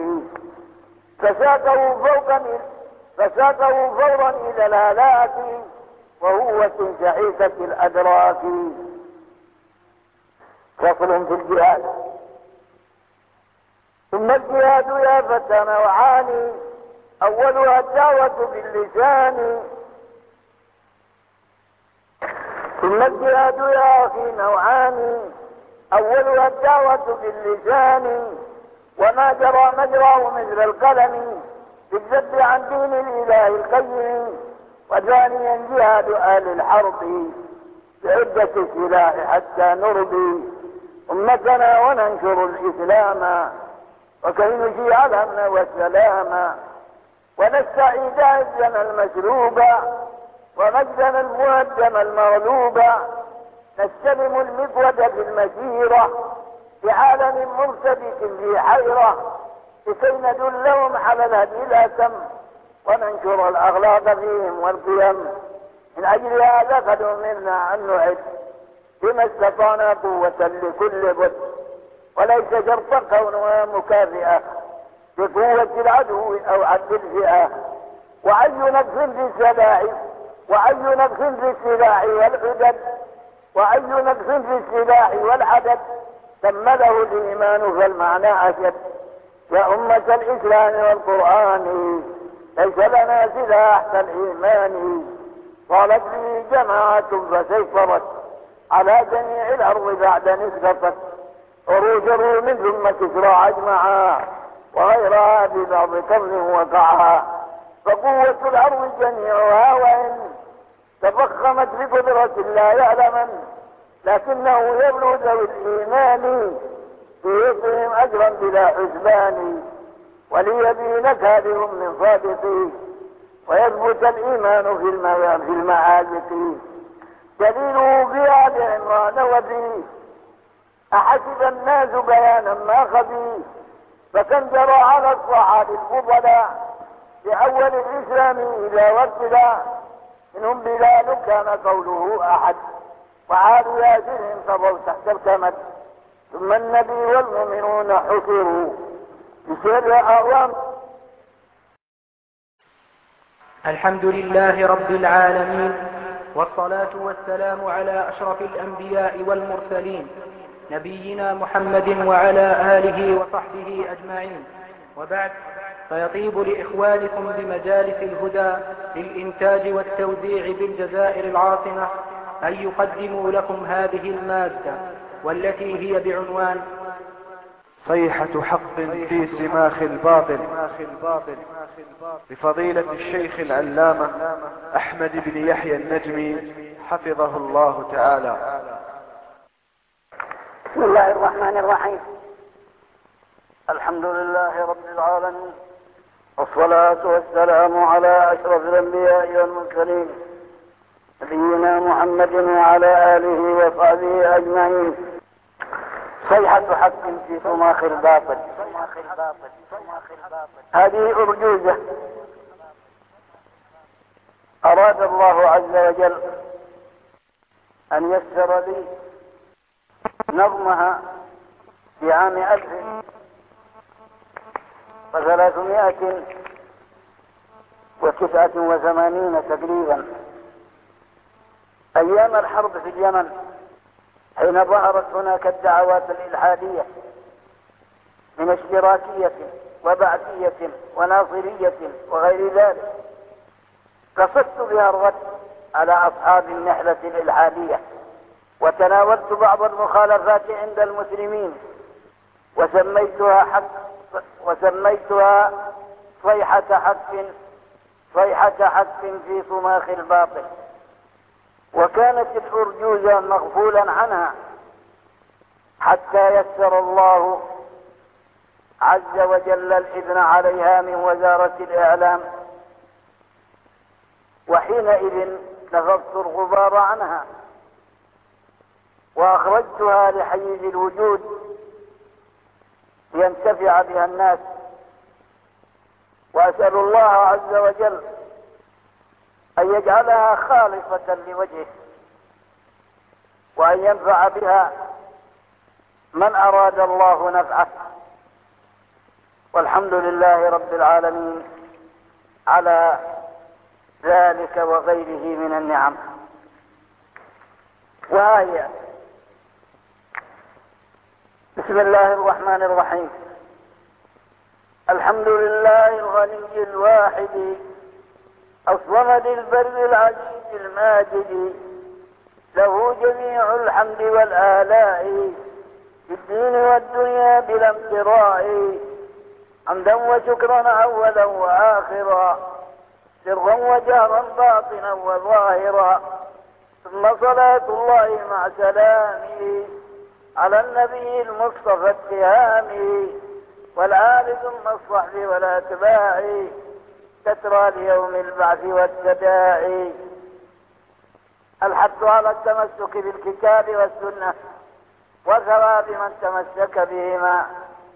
فساقه فورا إلى الآلات وهوة شحيقة الأدراك. فصل في الجهاد. ثم الجهاد يا فتى نوعان، أولها الدعوة باللسان. ثم الجهاد يا أخي نوعان، أولها الدعوة باللسان، وما جرى مجراه مثل القلم في الذب عن دين الإله القيم. وثانيا جهاد آل الحرب بعدة السلاح حتى نرضي أمتنا وننشر الإسلام، وكي نشيع الأمن والسلام، ونستعيد عزنا المسلوبا ومجدنا المهدم المغلوبا. نستلم المفود في المسيرة بعالم مرتبك في حيرة، لكي ندلهم على الهدي الأتم وننشر الأخلاق فيهم والقيم. من أجل هذا قد أمرنا أن نعد بما استطعنا قوة لكل بد، وليس شرطا كونها مكافئة بقوة العدو أو عد الفئة. وأي نقص في السلاح والعدد تم له الإيمان فالمعنى أشد. يا أمة الإسلام والقرآن ليس لنا سلاح كالإيمان، قالت به جماعة فسيطرت على جميع الأرض بعد نسبت، عروج الروم ثم كسرى أجمعا وغيرها ببعض قرن وقعها. فقوة الأرض جميعها وإن تفخمت بقدرة لا يعلمن، لكنه يبلغ ذوي الإيمان بيطهم أجرا بلا حسبان. وليبينك هذه من صادقه ويثبت الإيمان في المعازق. دليله في آل عمران وفيه أحسب الناس بيانا ما خفي، فكم جرى على الصحابة الفضلاء بأول الإسلام إلى وابتلاء. منهم بلال كان قوله أحد، وعاد ياسر انتظروا تحت الكمد، ثم النبي والمؤمنون حصروا بسر أعوام. الحمد لله رب العالمين، والصلاة والسلام على أشرف الأنبياء والمرسلين نبينا محمد وعلى آله وصحبه أجمعين. وبعد، فيطيب لإخوانكم بمجالس الهدى للإنتاج والتوزيع بالجزائر العاصمة أن يقدموا لكم هذه المادة، والتي هي بعنوان صيحة حق في سماخ الباطل، لفضيلة الشيخ العلامة أحمد بن يحيى النجمي حفظه الله تعالى. بسم الله الرحمن الرحيم. الحمد لله رب العالمين، والصلاة والسلام على أشرف الأنبياء والمرسلين نبينا محمد وعلى آله وصحبه أجمعين. صيحة حق في صماخ الباطل. هذه أرجوزة أراد الله عز وجل أن يسر لي نظمها في عام 1389 تقريبا، أيام الحرب في اليمن، حين ظهرت هناك الدعوات الإلحادية من اشتراكية وبعثية وناصرية وغير ذلك. قصدت بها الرد على أصحاب النحلة الإلحادية، وتناولت بعض المخالفات عند المسلمين، وسميتها صيحة حق في صماخ الباطل. وكانت الأرجوزة مغفولا عنها حتى يسر الله عز وجل الإذن عليها من وزارة الإعلام، وحينئذ نفضت الغبار عنها وأخرجتها لحيز الوجود لينتفع بها الناس. وأسأل الله عز وجل أن يجعلها خالصة لوجهه، وأن ينفع بها من أراد الله نفعه. والحمد لله رب العالمين على ذلك وغيره من النعم. وهي بسم الله الرحمن الرحيم. الحمد لله الغني الواحد الصمد البر العزيز الماجد، له جميع الحمد والآلاء في الدين والدنيا بلا امتراء، حمدا وشكرا أولا وآخرا، سرا وجهرا باطنا وظاهرا، ثم صلاة الله مع سلامه على النبي المصطفى التهامي، والآل ثم الصحب والأتباع، تترى ليوم البعث والتداعي. الحث على التمسك بالكتاب والسنة وثواب من تمسك بهما.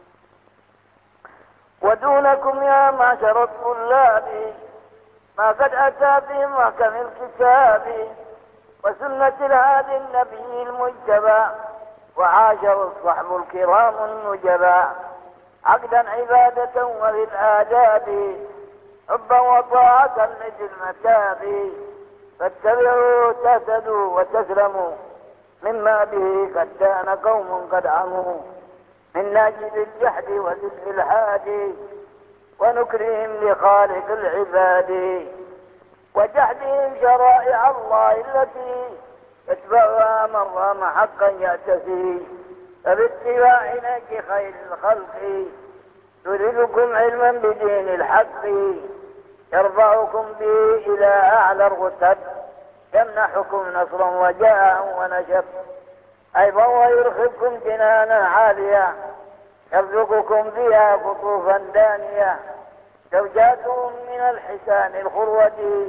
ودونكم يا معشر الطلاب ما قد أتى في محكم الكتاب وسنة الهادي النبي المجتبى، وعاشر الصحب الكرام النجبى، عقدا عبادة وبالآداب، حبا وطاعة مثل المتاب، فاتبعوا تهتدوا وتسلموا مما به قد كان قوم قد عموا، من ناجد الجحد والاستلحاد ونكرهم لخالق العباد، وجحدهم شرائع الله التي يتبعها من رام حقا يأتسي، فباتباع نهج خير الخلق يريدكم علما بدين الحق، يرفعكم به إلى أعلى الرتب، يمنحكم نصرا وجاء ونشب، أيضا ويرخبكم جنانا عالية، يرزقكم فيها قطوفا دانية، زوجاتهم من الحسان الخروة،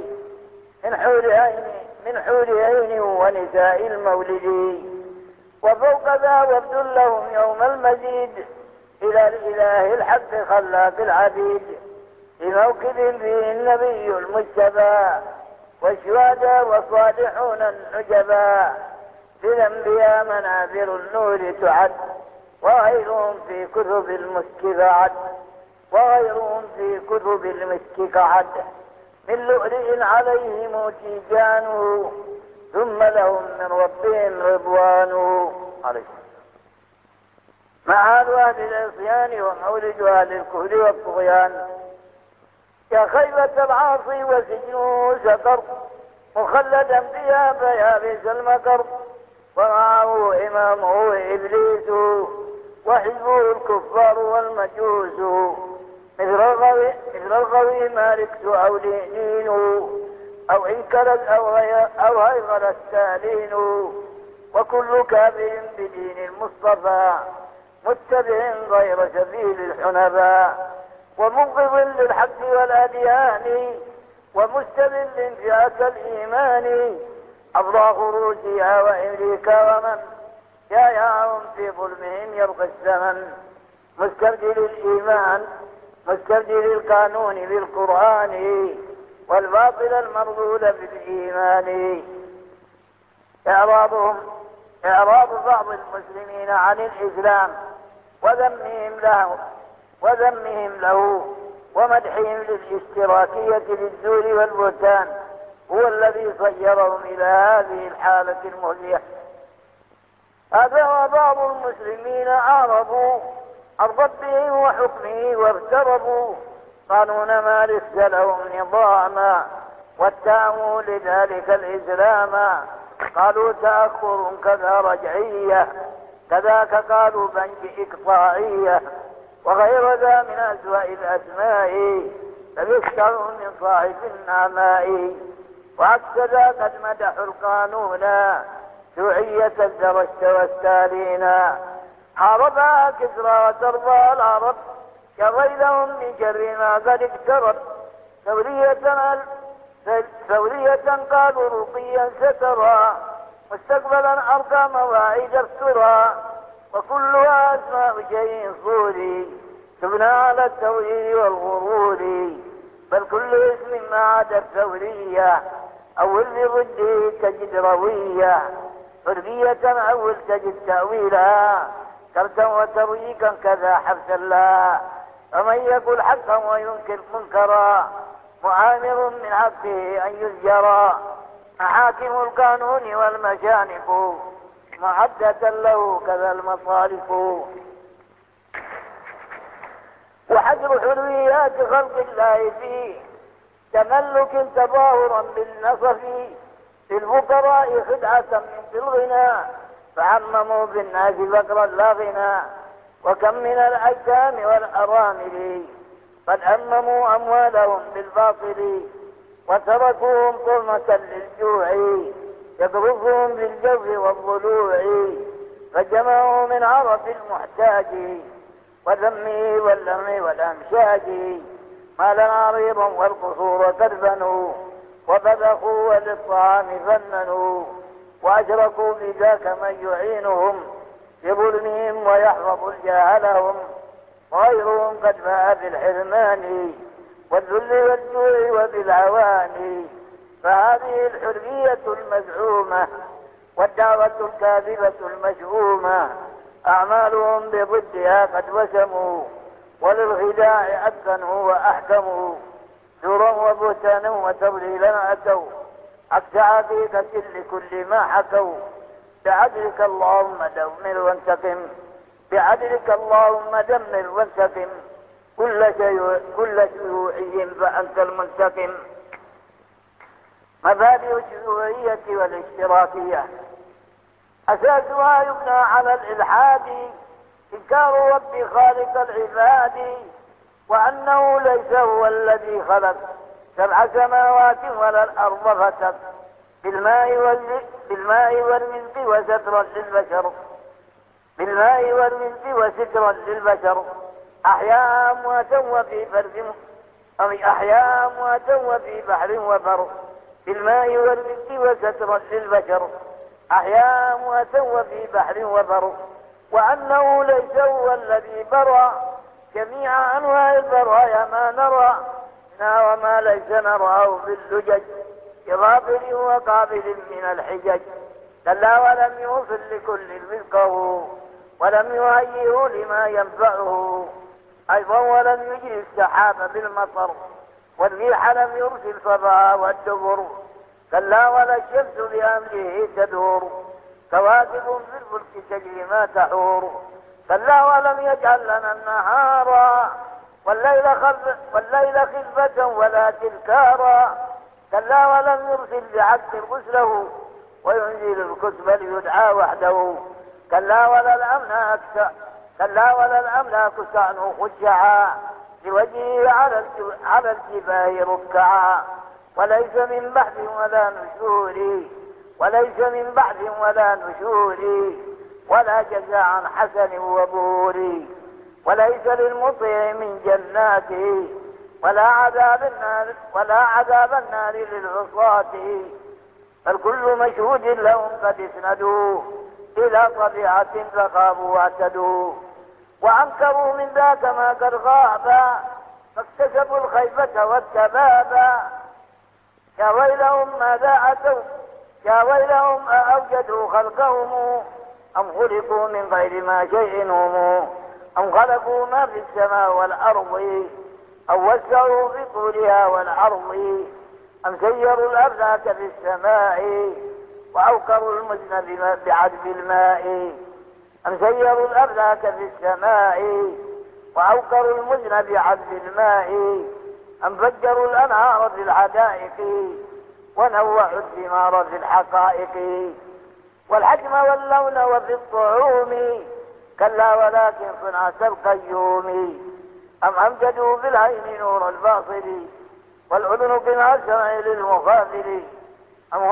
من حور عين ونساء المولد، وفوق ذا وفد لهم يوم المزيد إلى الإله الحق خلاق العبيد، في موكب فيه النبي المجتبى والشهداء والصالحون النجبى، للأنبياء منابر النور تعد، وغيرهم في كتب المسك بعد، وغيرهم في كتب المسك قعد، من لؤلؤ عليهم تيجانه، ثم لهم من ربهم رضوانه. عليه معاد أهل العصيان ومولد أهل الكفر والطغيان، يا خيبة العاصي وسجنه سقر، مخلدا فيها فيابس المكر، ومعه إمامه إبليس وحزبه الكفار والمجوس، مثل الغوي مالك أو دينين أو إنكرت أو هيغل التالين، وكل كافر بدين المصطفى متبع غير سبيل الحنفاء، ومنقض للحق والأديان ومستبل فئة الإيمان، أفضى خروجها وإمريكا ومن ياهم في ظلمهم يلقى الثمن، مستبدل الإيمان مستبدل القانون بالقرآن، والباطل المرذول بالإيمان. إعراض بعض المسلمين عن الإسلام وذمهم له ومدحهم للاشتراكية بالزور والبهتان هو الذي صيرهم إلى هذه الحالة المهلية. هذا وبعض المسلمين عارضوا عن ربهم وحكمه واغتربوا قانون ما ليس لهم نظاما، واتهموا لذلك الإسلام، قالوا تأخر كذا رجعية، كذاك قالوا بنج إقطاعية، وغير ذا من أسوأ الأسماء فبيشتروا من صاحب النعماء، وعكس ذا قد مدحوا القانون شيوعية الزرشت والستالين، حاربها كسرى وترضى العرب يا ويلهم من شر ما قد اقترب. ثورية قالوا رقيا سترى، مستقبلا أرقى مواعيد السرى، وكلها أسماء شيء صوري تبنى على التوحيد والغرور. بل كل اسم ما عدا الثورية أول لضده تجد روية، حرية أول تجد تأويلها، كرتا وترويكا كذا حبسا لا. ومن يقول حقا وينكر منكرا معامر من حقه أن يزجرا. محاكم القانون والمشانق معدة له كذا المصارف. وحجر حريات خلق الله فيه تملك تظاهرا بالنصف. للفقراء خدعة من الغنى فعمموا بالناس فقرا لا غنى. وكم من الأيتام والأرامل قد أمموا أموالهم بالباطل، وتركوهم طعمة للجوع يضربهم بالجوع والضلوع. فجمعوا من عرف المحتاج وذمه واللم والأمشاج مالا عريضا والقصور قد بنوا، وبذخوا وللطعام فننوا. وأشركوا بذاك من يعينهم بظلمهم ويحفظ الجاه لهم، وغيرهم قد باء بالحرمان والذل والجوع وبالعواني. فهذه الحرية المزعومة والدعوة الكاذبة المشؤومة أعمالهم بضدها قد وسموا، وللخداع أتقنوا وأحكموا. زورا وبهتانا وتضليلا أتوا عكس عقيدة لكل ما حكوا. بعدلك اللهم دمر وانتقم، بعدلك اللهم دمر وانتقم كل شيوعي فأنت المنتقم. مبادئ الشيوعية والاشتراكية أساسها يبنى على الإلحاد، إنكار رب خالق العباد، وأنه ليس هو الذي خلق 7 سماوات ولا الأرض فتق بالماء والملك وسترا للبشر، بالماء والملك وسترا للبشر. أحياء أمواتا وفي وفي بحر وبر، بالماء والملك وسترا للبشر. أحياء أمواتا وفي بحر وبر. وأنه ليس هو الذي برأ جميع أنواع البرايا ما نرى منها وما ليس نراه باللجج كغافل وقابل من الحجج. كلا ولم يوصل لكل رزقه ولم يهيئه لما ينفعه. أيضا ولم يجري السحاب بالمطر والريح لم يرسل الفضاء والدبر. كلا ولا الشمس بأمره تدور كواكب في الفلك تجري ما تحور. كلا ولم يجعل لنا النهار والليل خلفة ولا تذكارا. كلا ولم يرسل بعبد رسله وينزل الكتب ليدعى وحده. كلا ولا الأملاك سعنه خشعا لوجهه على الجباه ركعا. وليس من بحث ولا نشور، وليس من بحث ولا نشور، ولا جزاء عن حسن وبور. وليس للمطيع من جناته ولا عذاب النار للعصاة. فالكل مشهود لهم قد اسندوا إلى طبيعة فخابوا واعتدوا. وأنكروا من ذاك ما قد غاب فاكتسبوا الخيبة والتبابا. يا ويلهم ماذا أتوا، يا ويلهم أأوجدوا خلقهم أم خلقوا من غير ما شيء هم، أم خلقوا ما في السماء والأرض أو وسعوا في طولها والعرض، أم سيروا الأفلاك في السماء وأوكروا المزن بعذب الماء. أم سيروا الأفلاك في السماء وأوكروا المزن بعذب الماء. أم فجروا الأنهار في الحدائق ونوعوا الثمار في الحقائق. والحجم واللون وفي الطعوم كلا ولكن صنعة القيوم. أم أمجدوا بالعين نور الباصر والأذن قنع السمع للمخاذل. أم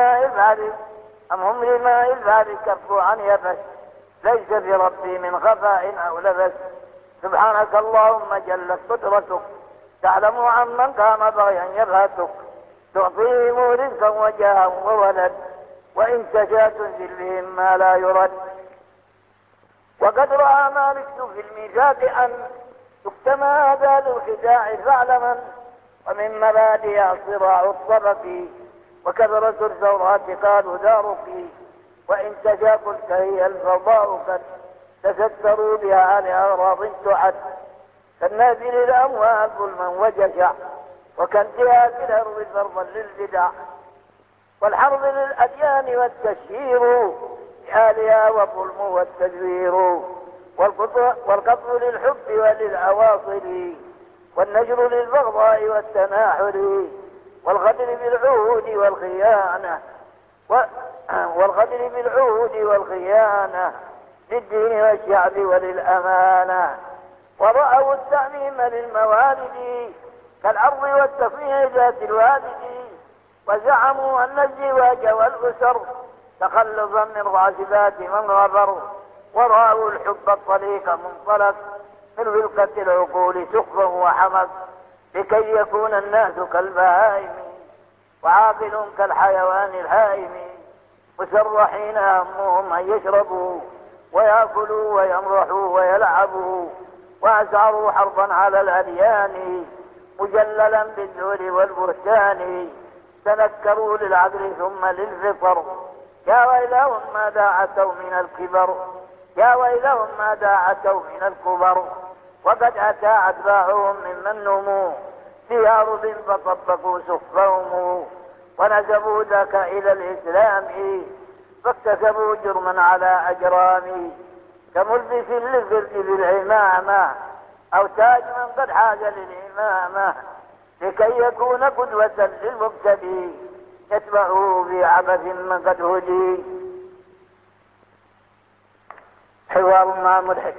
هم لماء البحر كفوا عن يبس ليس بربي من خفاء أو لبس. سبحانك اللهم جلت قدرتك، تعلم عمن قام بغيا يبهتك، تعطيهم رزقا وجاها وولد، وإن تشاء تنزل بهم ما لا يرد. وقد رأى مالك في الميثاق أن تكتم هذا للخداع فاعلما، ومن مبادئ صراع الطبق، وكثرة الزورات قالوا دارك، وإن تشاء قلت هي الفضاء قد تستروا بها لأغراض تعد، كالنازل الأموال ظلما وجشع، وكانتهاك الأرض فرضا للبدع، والحرب للأديان والتشهير بآلها والظلم والتزوير، والقتل للحب وللأواصر، والنجر للبغضاء والتناحر، والغدر بالعهود والخيانة للدين والشعب وللأمانة، ورأوا التعميم للموالد كالعرض والتفريع ذات الوالد، وزعموا أن الزواج والأسر تخلصا من راسبات من غفر، ورأوا الحب الطليق منطلق من فلقة العقول سخفا وحمق، لكي يكون الناس كالبهائم وعاقل كالحيوان الهائم، مسرحين همهم أن يشربوا ويأكلوا ويمرحوا ويلعبوا، وأسعروا حربا على الأديان مجللا بالذل والبرتان، تنكروا للعدل ثم للفطر، يا ويلهم ماذا عتوا من الكبر، يا ويلهم ماذا عتوا من الكبر، وقد أتى أتباعهم ممن نموا في أرض فطبقوا سفهم، ونسبوا ذاك إلى الإسلام فاكتسبوا جرما على أجرام، كملبس للفرد بالعمامة أو تاج من قد حاز للإمامة، لكي يكون قدوة للمبتدي يتبعه في عبث من قد هدي. حوار مع ملحد.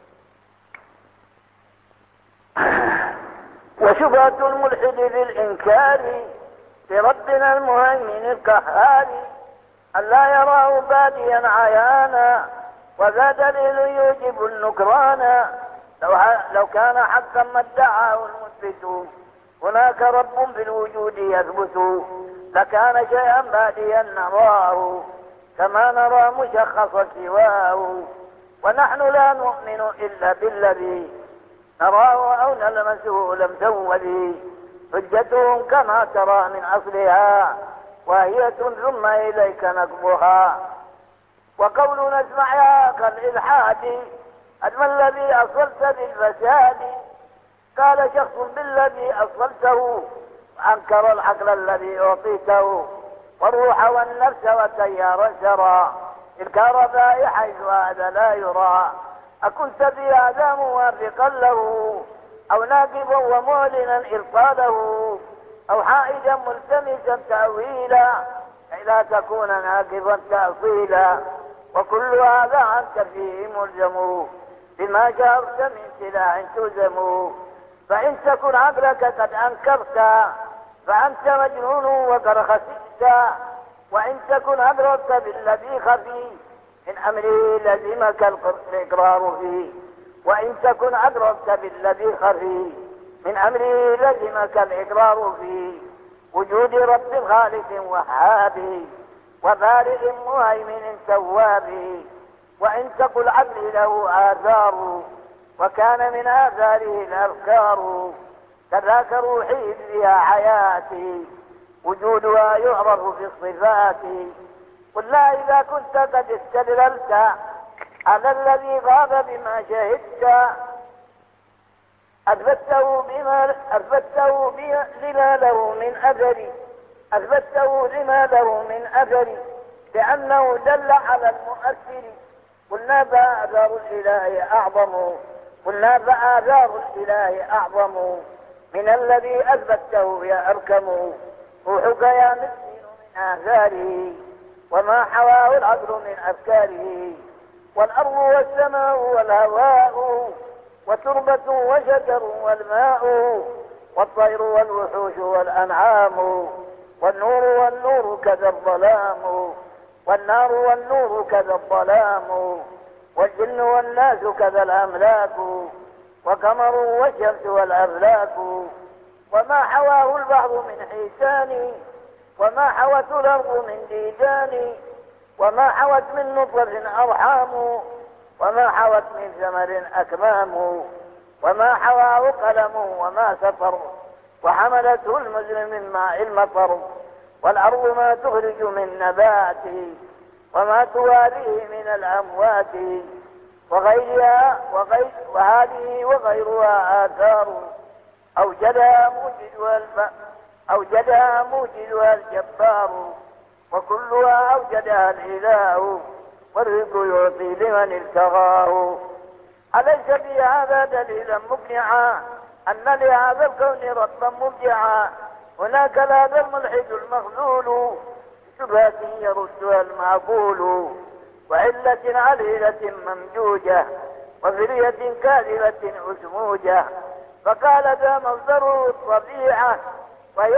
وشبهة الملحد بالإنكار لربنا المهيمن القهار، أن لا يراه باديا عيانا، وذا دليل يوجب النكران، لو كان حقا ما ادعاه المثبت هناك رب في الوجود يثبت، لكان شيئا باديا نراه كما نرى مشخصا سواه، ونحن لا نؤمن إلا بالذي نراه أو نلمسه لم تنوذي، حجتهم كما ترى من أصلها وهي ثم إليك نقبها، وقولنا اسمع يا كالإلحاد أدم الذي أصلت بالفساد، قال شخص بالذي أصلته وأنكر العقل الذي أعطيته، والروح والنفس والتيار سرى الكهرباء حيث هذا لا يرى، أكنت في هذا موافقا له أو ناقبا ومعلنا إرصاده، أو حائدا ملتمسا تأويلا كي لا تكون ناقبا تأصيلا، وكل هذا عنك فيه ملزم بما جرت من سلاح تلزم، فإن تكن عقلك قد أنكرت فأنت مجنون وقد خسرت، وإن تكن أدركت بالذي خفي من أمره لزمك الإقرار فيه، وإن تكن أدركت بالذي خفي من أمره لزمك الإقرار فيه، وجود رب خالق وهاب وبارئ مهيمن تواب، وإن تقل عقلي له آثار وكان من آثاره الأفكار، كذاك روحي فيها حياتي وجودها يعرف في الصفات، قل لا إذا كنت قد استدللت على الذي غاب بما شهدت أثبته لما له من أثر لأنه دل على المؤثر، قلنا فآثار الإله أعظم من الذي أثبته يا أركم، روحك يا مسكين من آثاره وما حواه العقل من أفكاره، والأرض والسماء والهواء وتربة وشجر والماء والطير والوحوش والأنعام، والنور كذا الظلام، والنار والنور كذا الظلام، والجن والناس كذا الأملاك، وقمر والشمس والأفلاك، وما حواه البحر من حيتان، وما حوت الأرض من ديدان، وما حوت من نطفة أرحام، وما حوت من ثمر أكمام، وما حواه قلم وما سطر، وحملته المزن من ماء المطر، والأرض ما تخرج من نبات، وما تواليه من الأموات، وهذه وغيرها آثار أوجدها موجدها الجبار، وكلها أوجدها الإله، والرزق يعطي لمن ابتغاه. أليس في هذا دليلا مقنعا أن لهذا الكون ربا مبدعا؟ هناك هذا الملحد المخذول شبهة يردها المعقول، وعلة عليلة ممجوجة، وفرية كاذبة أسموجة، فقال ذا مصدره الطبيعة، وهي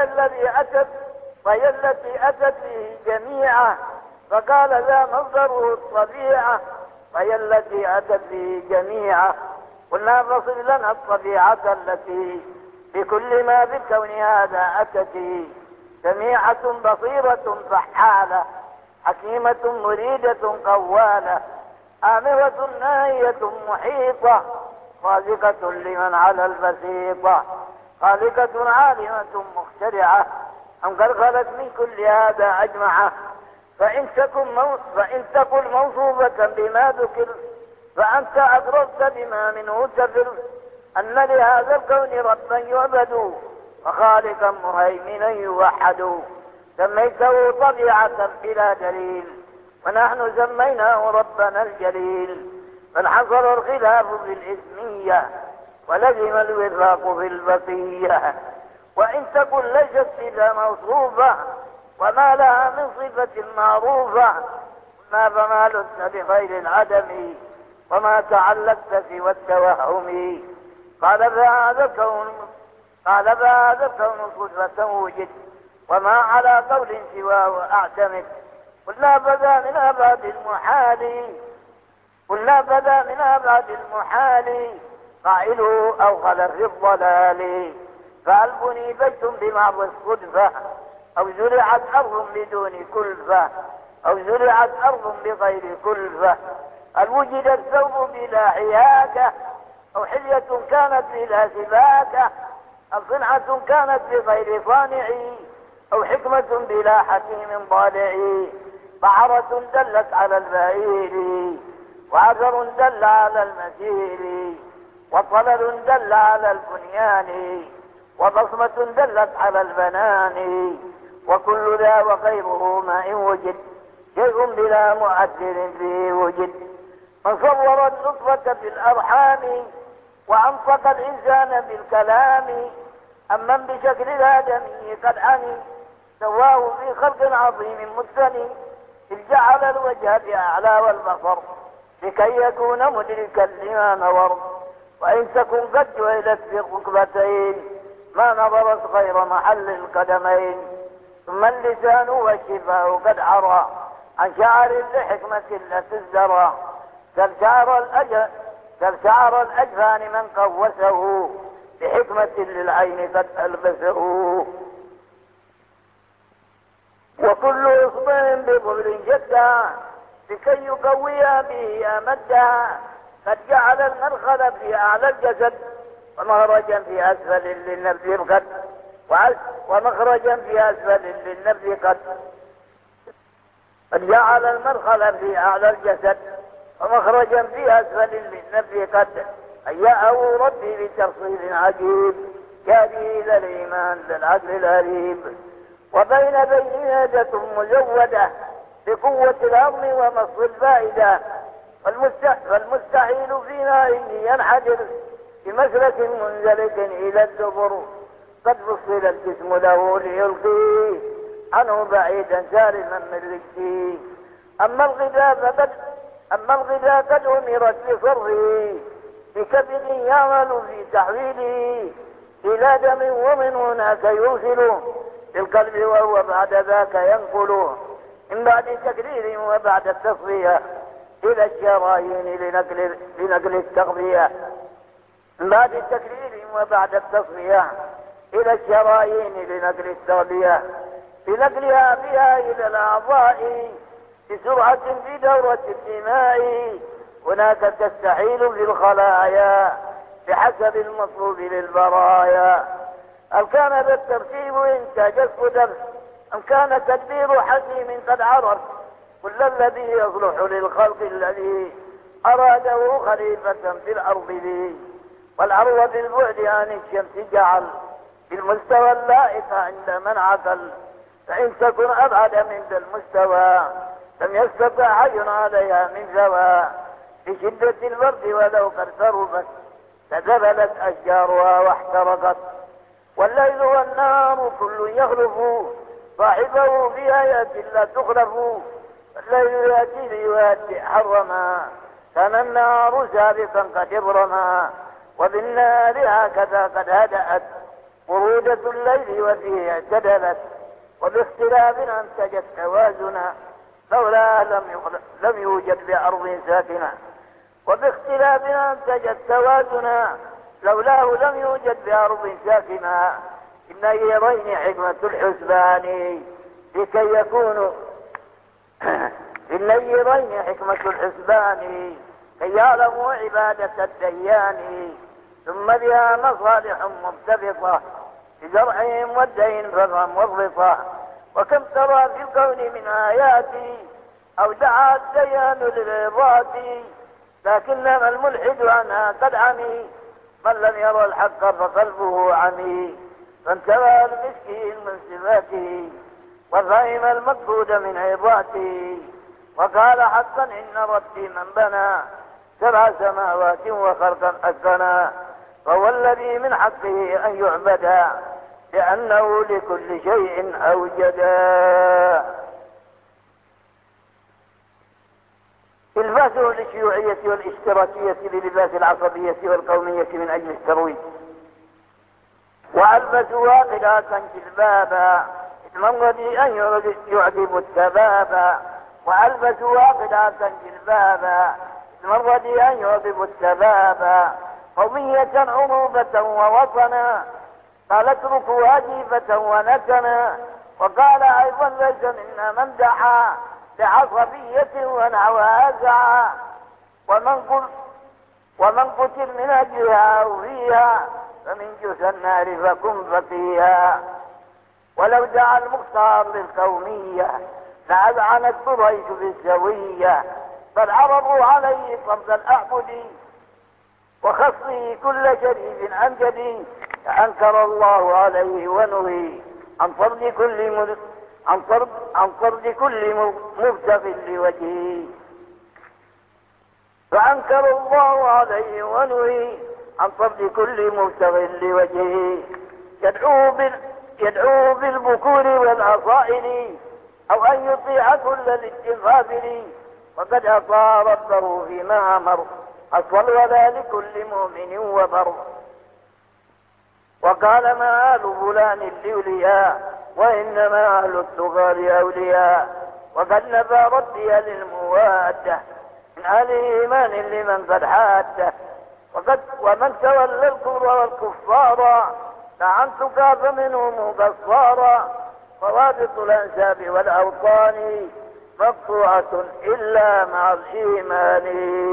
التي أتت به جميعا. فقال ذا مصدره الطبيعة، وهي التي أتت به جميعا. قلنا فصل لنا الطبيعة التي بكل ما في الكون هذا أتت، سميعة بصيرة فحالة، حكيمة مريدة قوالة، آمرة ناهية محيطة، خالقة لمن على البسيطة، خالقة عالمة مخترعة، أم قد خلت من كل هذا أجمعة. فإن تكن موصوفة بما ذكر فأنت أدركت بما منه تفر، أن لهذا الكون ربا يعبد، وخالقا مهيمنا يوحد. سميته طبيعة بلا دليل، ونحن سميناه ربنا الجليل. فانحصر الخلاف في الإسمية، ولزم الوفاق في البقية. وإن تكن ليست صفة موصوفة، وما لها من صفة معروفة، ما فما لست بغير العدم، وما تعلقت سوى التوهم. قال فهذا الكون صفة وجد، وما على قول سواه أعتمد. قلنا بدا من أبعد المحال قائله أو خلف في الضلال. فهل بني بيت بمعض الصدفة، أو زرعت أرض بدون كلفة، أو زرعت أرض بغير كلفة؟ هل وجد الثوب بلا حياكة، أو حلية كانت بلا سباكة، أو صنعة كانت بغير صانع، أو حكمة بلا حكيم ضالع؟ بحرة دلت على البعير، وعذر دل على المسير، وطلل دل على البنيان، وبصمة دلت على البنان. وكل ذا وغيره ما إن وجد شيء بلا مؤثر فيه وجد. من صور النطفة في الأرحام، وأنطق الإنسان بالكلام، أمن بشكل الآدمي قد عمي، سواه في خلق عظيم متسن، إذ جعل الوجه بأعلى والبصر، لكي يكون مدركا لما نظر. وإن تكن قد جعلت في الركبتين، ما نظرت غير محل القدمين. ثم اللسان والشفاء قد عرى عن شعر لحكمة التي ازدرى، كالشعر الأجفان من قوسه، بحكمة للعين قد ألبسه. وكل إصبع بظهر جدا، لكي يقوي به أمدها، قد جعل المدخل في أعلى الجسد، ومخرجا في أسفل للنفس قد، ومخرجا في أسفل للنفس قد جعل المدخل في أعلى الجسد، ومخرجا في أسفل للنفس قد. هيأه ربي بتفصيل عجيب، يهدي إلى الإيمان للعقل الأليم. وبين يدة مزودة بقوة الأمر ومص الفائدة، فالمستحيل في ناره ينحدر بمسلك منزلق إلى الدبر. قد فصل الجسم له ليلقيه عنه بعيدا سالما من رجله. أما الغذاء قد أمرت بصرفه، بكبد يعمل في تحويله إلى دم، ومن هناك يوصله للقلب، وهو بعد ذاك ينقله من بعد تكرير وبعد التصفية إلى الشرايين لنقل التغذية. من بعد التكرير وبعد التصفية إلى الشرايين لنقل التغذية بنقلها بها إلى الأعضاء بسرعة في دورة الدماء. هناك تستحيل في الخلايا بحسب المطلوب للبرايا. هل كان ذا الترتيب إنتاج القدر أم كان تدبير حكيم قد عرف كل الذي يصلح للخلق الذي أراده خليفة في الأرض به. والأرض بالبعد عن الشمس جعل بالمستوى اللائق عند من عقل. فإن تكن أبعد من ذا المستوى لم يستطع حي عليها من زوى. بشدة البرد ولو قد قربت تذبلت أشجارها واحترقت. والليل والنهار كل يخلف صاحبه في آيات لا تخلف. الليل يأتي ليهدئ حرما كان النهار سابقا قد ابرما. وبالنهار هكذا قد هدأت برودة الليل وفيه اعتدلت. وباختلاف أنتجت توازنا لولا لم يوجد بأرض ساكنة. وباختلاف أنتجت توازنا لولاه لم يوجد بأرض ساكنة. إن يرين حكمة الحسبان لكي يكونوا إن يرين حكمة الحسبان كي يعلموا عبادة الديان. ثم بها مصالح مرتبطة بزرعهم والدين فضا مربطة. وكم ترى في الكون من آيات أودع الديان للعظات لكنما الملحد عنها قد عمي من لم يرى الحق فقلبه عمي. فانتبه المسكين من صفاته وفهم المقصود من عظاته. وقال حقا إن ربي من بنى 7 سماوات وخلقا أسكنا فهو الذي من حقه أن يعبد لأنه لكل شيء أوجدا. الباسه للشيوعية والاشتراكية للباس العصبية والقومية من أجل الترويج. وألبسوا قلاقا جلبابا من الذي أن يعذب السبابا. وألبسوا قلاقا جلبابا من الذي أن يعذب السبابا. قومية عروبة ووطنا قال اتركوا عجيبة ونتنا. وقال أيضا ليس منا من دعا لعصبية ونحوها زعا. ومن قتل من أجلها أو فيها فمن جث النار فكن ففيها. ولو دعا المختار للقومية لأذعنت قريش بالسوية. فالعرب عليه قبض الأعبد وخصه كل شريف أمجد. فأنكر الله عليه ونهي عن طرد كل مبتغ لوجهه. فأنكر الله عليه ونهي عن طرد كل مبتغ لوجهه. يدعوه بالبكور والأصائل أو أن يطيع كل الاتغافل. وقد أطاع ربه فيما أمر أصل ولا لكل مؤمن وبر. وقال ما آل فلان الأولياء وإنما أهل الطغاة أولياء. وقد نفى ربي للموادة من أهل إيمان لمن قد حاده. ومن تولى الكفر والكفار لعنتك فمنهم قصارا. روابط الأنساب والأوطان مقطوعة إلا مع الإيمان.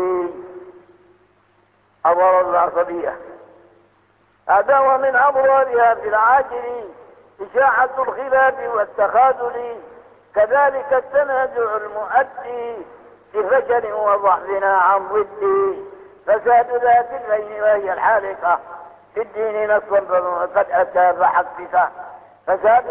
أمر العصبية هذا ومن أمرارها في العاجل إشاعة الخلاف والتخاذل. كذلك التنازع المؤدي لفشل وضعفنا عن ضدي. فساد ذات البين وهي الحالقة في الدين نصا قد أتى فحققه. فساد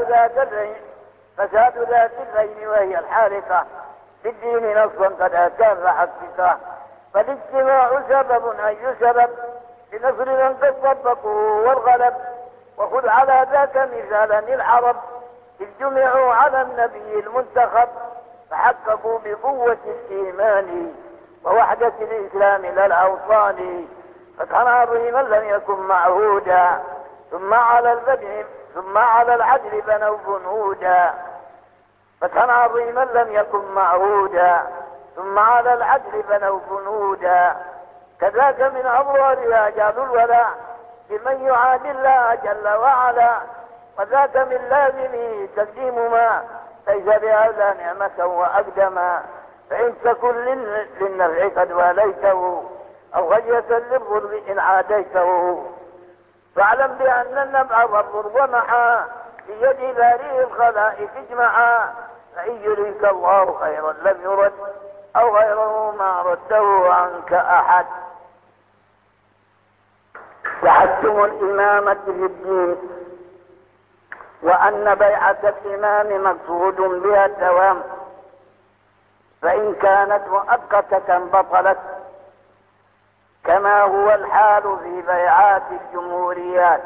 ذات البين وهي الحالقة في الدين نصا قد أتى فحققه. فالاجتماع سبب أي سبب لنصر من قد طبقوا والغلب. وخذ على ذاك مثالا العرب إذ جمعوا على النبي المنتخب فحققوا بقوة الإيمان ووحدة الإسلام لا الأوطان. فتحا عظيما لم يكن معهودا ثم على العدل بنوا بنودا. فتحا عظيما لم يكن معهودا ثم على العدل بنوا بنودا. كذاك من أضرارها جعل الولاء لمن يعادي الله جل وعلا، وذاك من لازمه تقديم ما ليس بأولى نعمة وأقدما، فإن تكن للنفع قد واليته أو غية للضر إن عاديته، فاعلم بأن النفع والضر ومحا بيد بارئ الخلائق اجمعا، فإن يريك الله خيرا لم يرد أو غيره ما رده عنك أحد. تحتم الإمامة في الدين، وأن بيعة الإمام مقصود بها الدوام، فإن كانت مؤقتة بطلت كما هو الحال في بيعات الجمهوريات.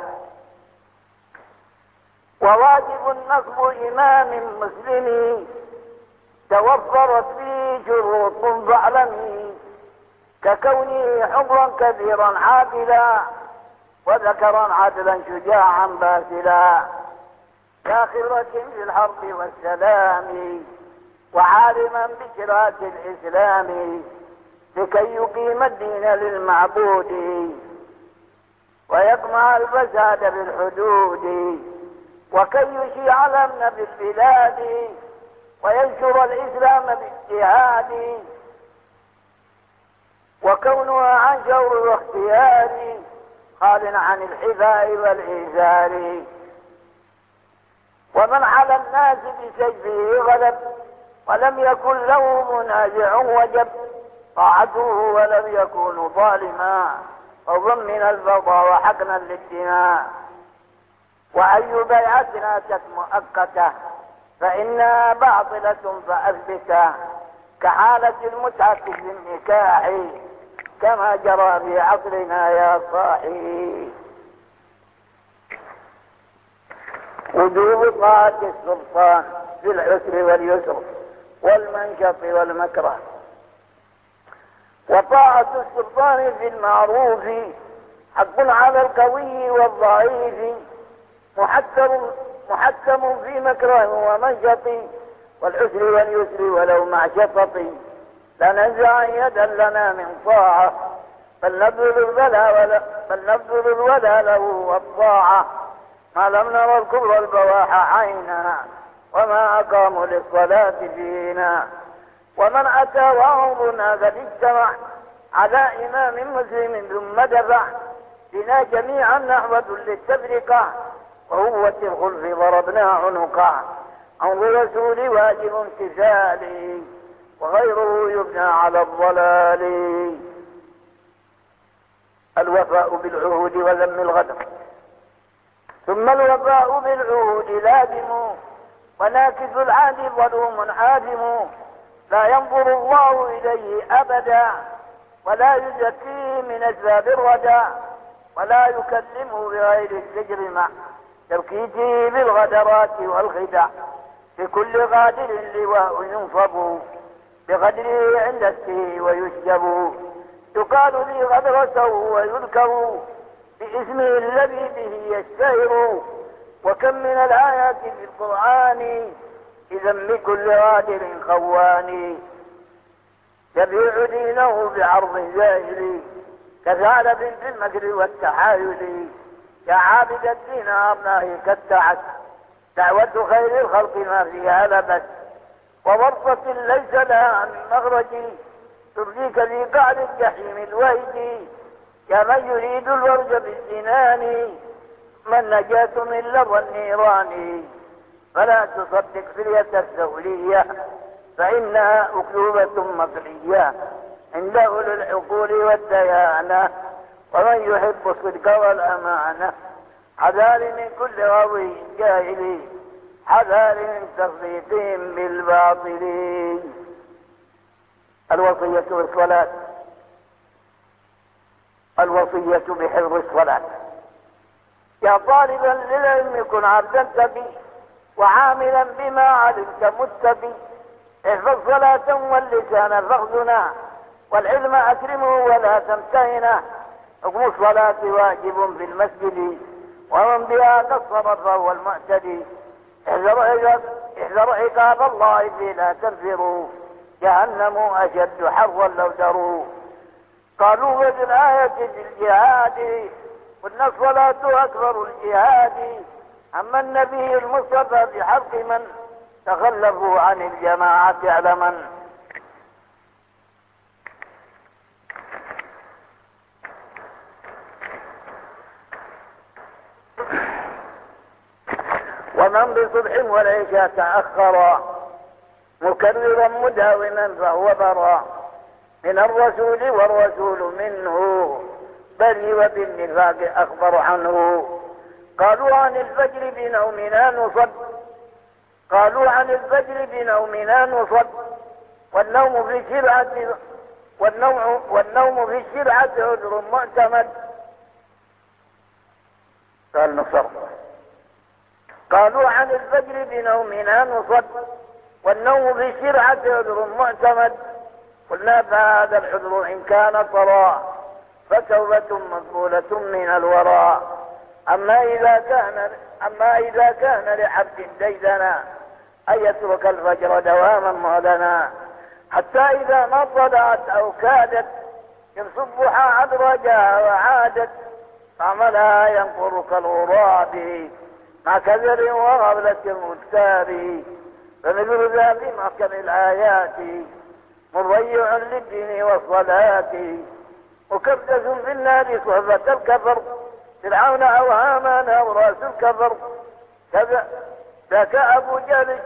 وواجب نصب إمام مسلم توفرت فيه شروط فاعلمي، ككونه حرا كبيرا عادلا وذكرا عدلا شجاعا باسلا، ذا خبرة في الحرب والسلام وعالما بشرات الإسلام، لكي يقيم الدين للمعبود ويقمع الفساد بالحدود، وكي يشيع الأمن بالبلاد وينشر الإسلام باجتهاد، وكونها عن شور واختيار خال عن الحذاء والإيثار، ومن على الناس بسيفه غلب ولم يكن له منازع وجب طاعته ولم يكن ظالما فضلا من البغضاء وحقنا للدماء. وأي بيعة أتت مؤقتة فإنها باطلة فأثبته، كحالة المتعة في النكاح كما جرى في عصرنا يا صاحي. وجوب طاعة السلطان في العسر واليسر والمنشط والمكره، وطاعة السلطان في المعروف حق على القوي والضعيف، محكم في مكره ومنشط والعسر واليسر ولو مع شطط، لا ننزع يدا لنا من طاعة بل نبذل الولا له والطاعة، ما لم نرى الكبر البواح عينا وما أقاموا للصلاة فينا. ومن أتى وعظنا قد اجتمع على إمام مسلم ثم دفع بنا جميعا نحوة للتفرقة، وهوة الخلف ضربنا عنقا، أمر الرسول واجب امتثالي وغيره يبنى على الضلال. الوفاء بالعهود وذم الغدر، ثم الوفاء بالعهود لازم، وناكث العهد ظلوم عادم، لا ينظر الله إليه أبدا ولا يزكيه من أسباب الردى، ولا يكلمه بغير الزجر مع تركيته بالغدرات والخدع، بكل غادر لواء ينصب بقدره عند اسمه ويسجب، يقال لي غدرته ويذكر باسمه الذي به يشتهر، وكم من الآيات في القرآن بذم كل غادر خوان، يبيع دينه بعرض جاهلي كثعلب في المكر والتحايل، يا عابد الدين أرناه كالتعس دعوة خير الخلق ما فيها لبس، وورطة ليس لها من مخرج تبديك في قعر الجحيم الويد، يا من يريد الورد بالجنان من نجاة من لظى النيران، فلا تصدق فرية الزولية فإنها أكذوبة مطلية عند أولي العقول والديانة، ومن يحب الصدق والأمانة حذار من كل غوي جاهل، حذار من تصديقهم بالباطل. الوصية بالصلاة، الوصية بحفظ الصلاة. يا طالبا للعلم كن عبدا تبي وعاملا بما علمت متبي، احفظ صلاة واللسان فاخذنا والعلم أكرمه ولا تمتهنه، حكم الصلاة واجب في المسجد ومن بها قصر فهو المعتدي، احذر عقاب الله فيه لا تنفروا جهنم أشد حرا لو دروا، قالوا وفي الآية الجهاد قلنا الصلاة أكبر الجهاد. أما النبي المصطفى بحق من تخلفوا عن الجماعة علما. ومن بصبح والعشاء تأخر مكررا مداوما فهو برا من الرسول والرسول منه بل وبالنفاق أخبر عنه. قالوا عن الفجر بنومنا نصب والنوم في الشرعة عذر معتمد. قال نصر. قالوا عن الفجر بنومنا نصب والنوم في الشرعة عذر معتمد. قلنا فهذا العذر إن كان طرا فتوبة مقبولة من الوراء. أما إذا كان لعبد ديدنا أن يترك الفجر دواما معلنا حتى إذا ما طلعت أو كادت يصبح عدرجها وعادت عملها ينقر كالغراب مع كذر وغفلة المكتاب. فمثل ذا في محكم الآيات مضيع للدين والصلاة مكبدس في النار صحبة الكفر فرعون أو هامان أو رأس الكفر. ذاك أبو جهل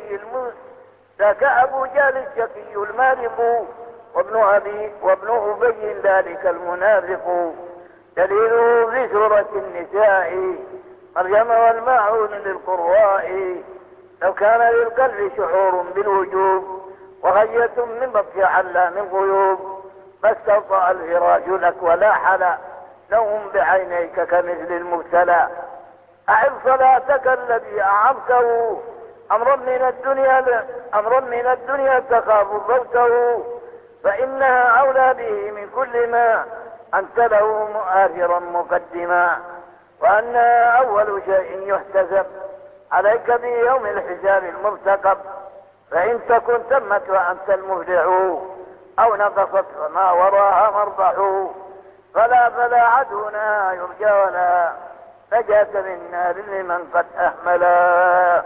الشقي المارق وابن أبي ذلك المنافق. دليله في سورة النساء مريم والماعون للقراء. لو كان للقلب شعور بالوجوب وغية من بطش علام الغيوب ما استوطأ الفراش لك ولا حلا لهم بعينيك كمثل المبتلى. أعظ صلاتك الذي أعظته أمرا من الدنيا تخاف فوته فإنها أولى به من كل ما أنت له مؤثرا مقدما. وأنها أول شيء يحتسب عليك بيوم الحساب المرتقب. فإن تكن تمت وأنت المفلح أو نقصت فما وراها مربح فلا عدونا يرجى ولا نجاة من نار لمن قد أهملا.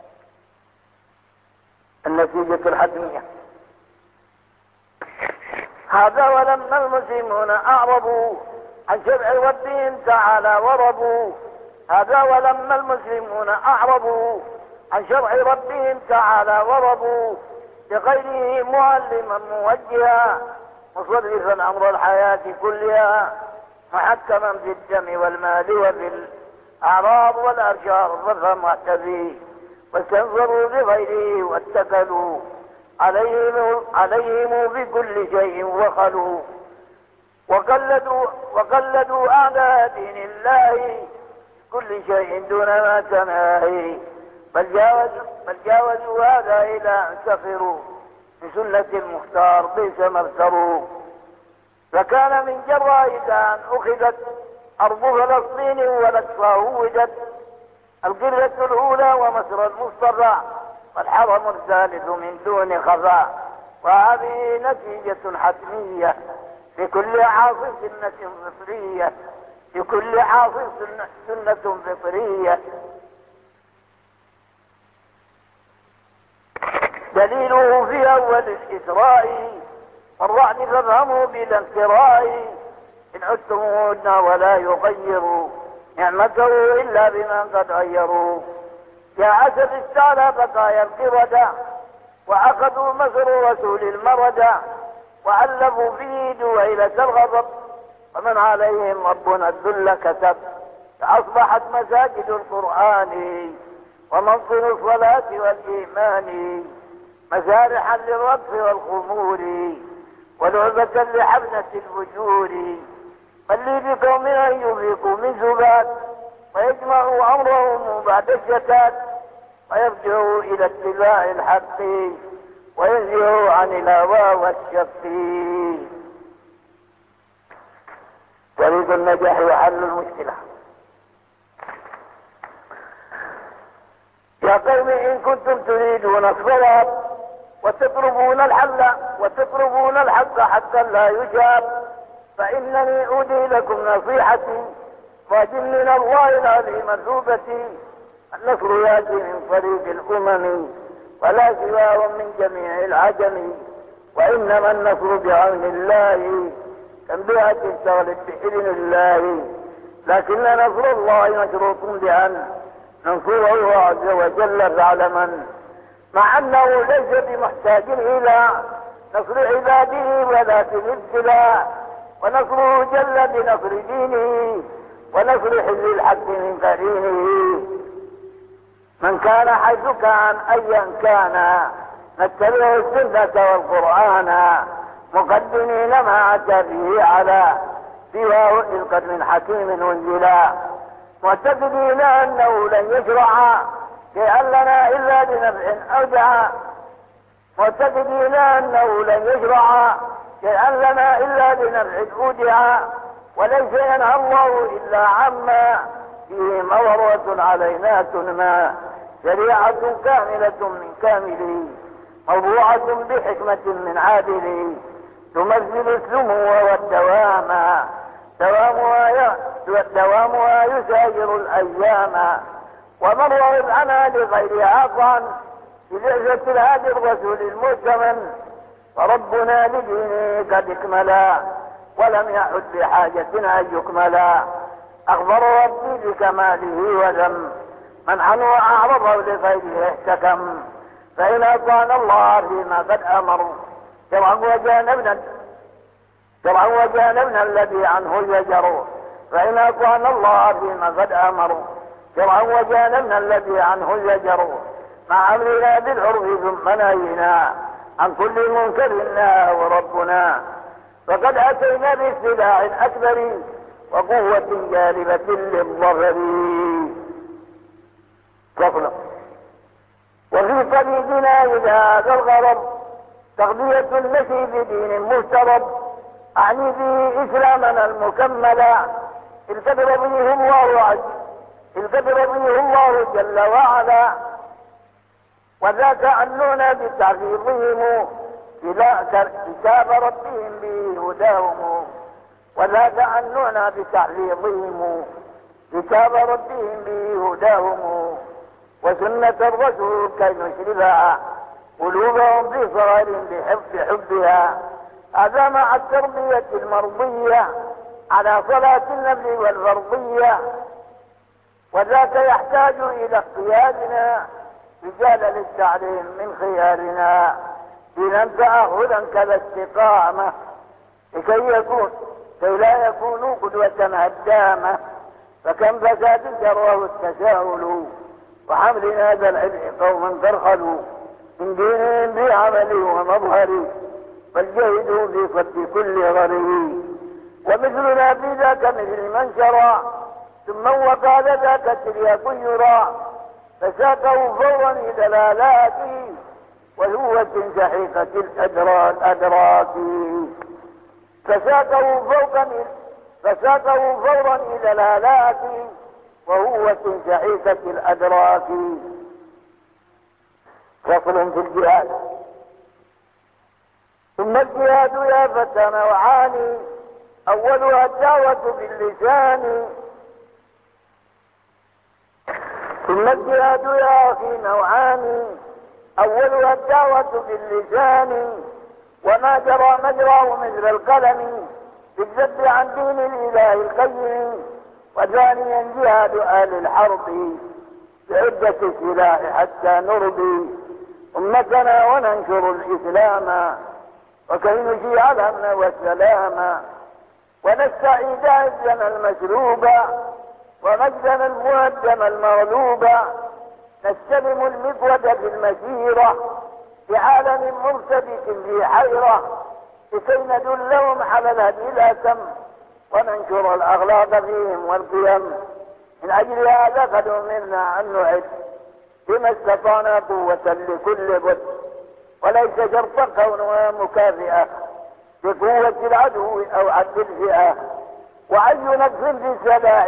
النتيجة الحتمية. هذا ولما المسلمون أعرضوا عن شرع ربهم تعالى وربوا. هذا ولما المسلمون أعرضوا عن شرع ربهم تعالى وربوا لغيره معلما موجها مصرفا أمر الحياة كلها محكما في الدم والمال وفي الأعراض والأشجار الرفع معتدي واستنظروا بغيره واتكلوا عليهم بكل شيء وخلوا وقلدوا أعداء دين الله كل شيء دون ما تناهي بل جاوزوا هذا إلى أن سخروا من سنة المختار بئس ما ابتروا. فكان من جراء أن أخذت أرض فلسطين والأقصى هوجت القرية الأولى ومصر المصطفى والحرم الثالث من دون خفاء. وهذه نتيجة حتمية لكل عاصي سنة فطرية لكل عاصي سنة فطرية. دليله في أول الإسراء والرعد فافهموا بلا انكراء إن عدتموهن ولا يغيروا نعمته إلا بما قد غيروا. يا عسل استعلى بقايا القردة وأخذوا مصر رسول المردة وألفوا فيه دويلة الغضب ومن عليهم ربنا الذل كتب. فأصبحت مساجد القرآن ومنصر الصلاة والإيمان مسارحا للرقص والخمور ولعبة لحبنة الفجور. بل لي بقوم أن يفيقوا من زباد ويجمعوا أمرهم بعد الشتات ويرجعوا إلى اتباع الحق وينزهوا عن الهوى والشق. طريق النجاح وحل المشكلة. يا قوم إن كنتم تريدون الصواب وتطلبون الحق حتى لا يجاب فإنني أودي لكم نصيحتي راج من الله العظيم مثوبتي. النصر يأتي من طريق الأمم ولا سواه من جميع العجم، وإنما النصر بعون الله كالبيعة تغلب بإذن الله، لكن نصر الله مشروط بأن ننصره عز وجل فاعلما، مع أنه ليس بمحتاج إلى نصر عباده ولكن الابتلاء، ونصره جل بنصر دينه ونصر حل الحق من قرينه. من كان حيث كان أيا كان نتبع السنة والقرآن مقدمين ما أتى به على سواه إذ قد من حكيم أنزلا، معتقدين أنه لن يشرع شيئا لنا إلا بنفع أودع، معتقدين أنه لن يشرع شيئا لنا إلا بنفع أودع، وليس ينهى الله إلا عما فيه مضرة علينا تنمى، شريعة كاملة من كامله موضوعة بحكمة من عادله، تمثل السمو والدوام، دوامها يساير الأيام، ومن رغب عنها لغير عطا ببعثة الهادي الرسول المؤتمن، فربنا لدينه قد اكملا ولم يعد بحاجة أن يكملا، أخبر ربي بكماله وذم من عنه أعرضه لغيره احتكم، فإن أطعنا الله فيما قد أمر شرعا وجانبنا الذي عنه يجر، فإن أطعنا الله فيما قد أمر شرعا وجانبنا الذي عنه يجر، مع أمرنا بالعرف ثم نهينا عن كل منكر نهاه ربنا، فقد أتينا باستداع أكبر وقوة جالبة للظفر. فصل. وفي طريقنا إلى هذا الغرض تغذية المشي بدين مفترض، أعني به إسلامنا المكملا، الكبر به الله جل وعلا، وذاك عنونا بتعظيمهم كتاب ربهم به هداهم، وذاك عنونا بتعظيمهم كتاب ربهم به هداهم، وسنة الرسول كي نشربها قلوبهم في صغر بحبها، هذا مع التربية المرضية على صلاة النبي والفرضية، وذاك يحتاج إلى اقتيادنا رجال للتعليم من خيارنا، دينا تأهلا كذا استقامة كي لا يكونوا قدوة هدامة، فكم فساد جره التساهل وحمل هذا العلم قوما ترخلوا من دينهم بعمل ومظهر، فالجهدوا في صد كل غري، ومثلنا في ذاك مثل من شرى ثم وقال ذاك ترياق يرى، فساقه فورا لدلالاته وهوة سحيقة الأدراك، فساقه فورا لدلالاته وهوة سحيقة الأدراك. فصل في الجهاد. ثم الجهاد يا فتى نوعان، أولها الدعوة باللسان، ثم الجهاد يا أخي نوعان، أولها الدعوة باللسان، وما جرى مجراه مثل القلم بالذب عن دين الإله القيم، وثانيا جهاد أهل الحرب بعدة السلاح حتى نرضي أمتنا وننشر الإسلام، وكي نشيع الأمن والسلام، ونستعيد عزنا المسلوب ومجدنا المهدم المغلوب، نستلم المقود في المسيرة في عالم مرتبك في حيرة، لكي ندلهم على الهدي الأتم وننشر الأخلاق فيهم والقيم. من أجل هذا قد أمرنا أن نعد بما استطعنا قوة لكل بد، وليس شرطا كونها مكافئة بقوة العدو أو عد الفئة، وأي نقص في السلاح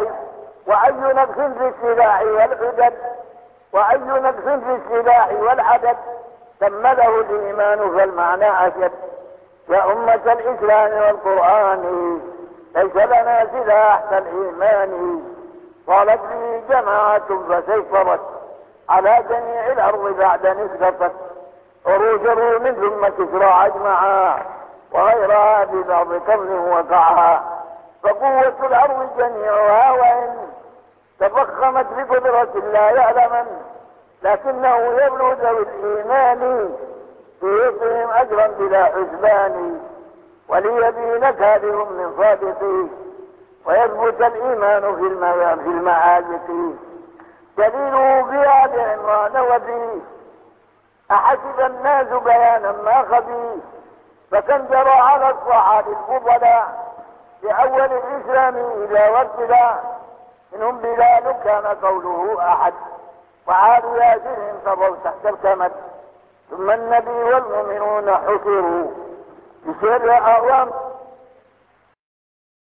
والعدد كمله الإيمان فالمعنى أشد. يا أمة الإسلام والقرآن ليس لنا سلاح كالإيمان. قالت به جماعة فسيطرت على جميع الأرض بعد نسخت عروج الروم ثم كسرى أجمعا وغيرها ببعض قرن وقعها. فقوة الأرض جميعها وإن تفخمت بقدرة لا يعلمن لكنه يبلغ ذوي الإيمان بيطهم أجرا بلا حسبان. وليبين كاذب من صادق ويثبت الإيمان في المعازق. دليله في آل عمران وفي أحسب الناس بيانا ما خفي. فكم جرى على الصحابة الفضلاء بأول الإسلام إلى وابتلاء منهم بلال كان قوله أحد وعاد ياسر انتظروا تحت الكمد. ثم النبي والمؤمنون حصروا بسر أعوام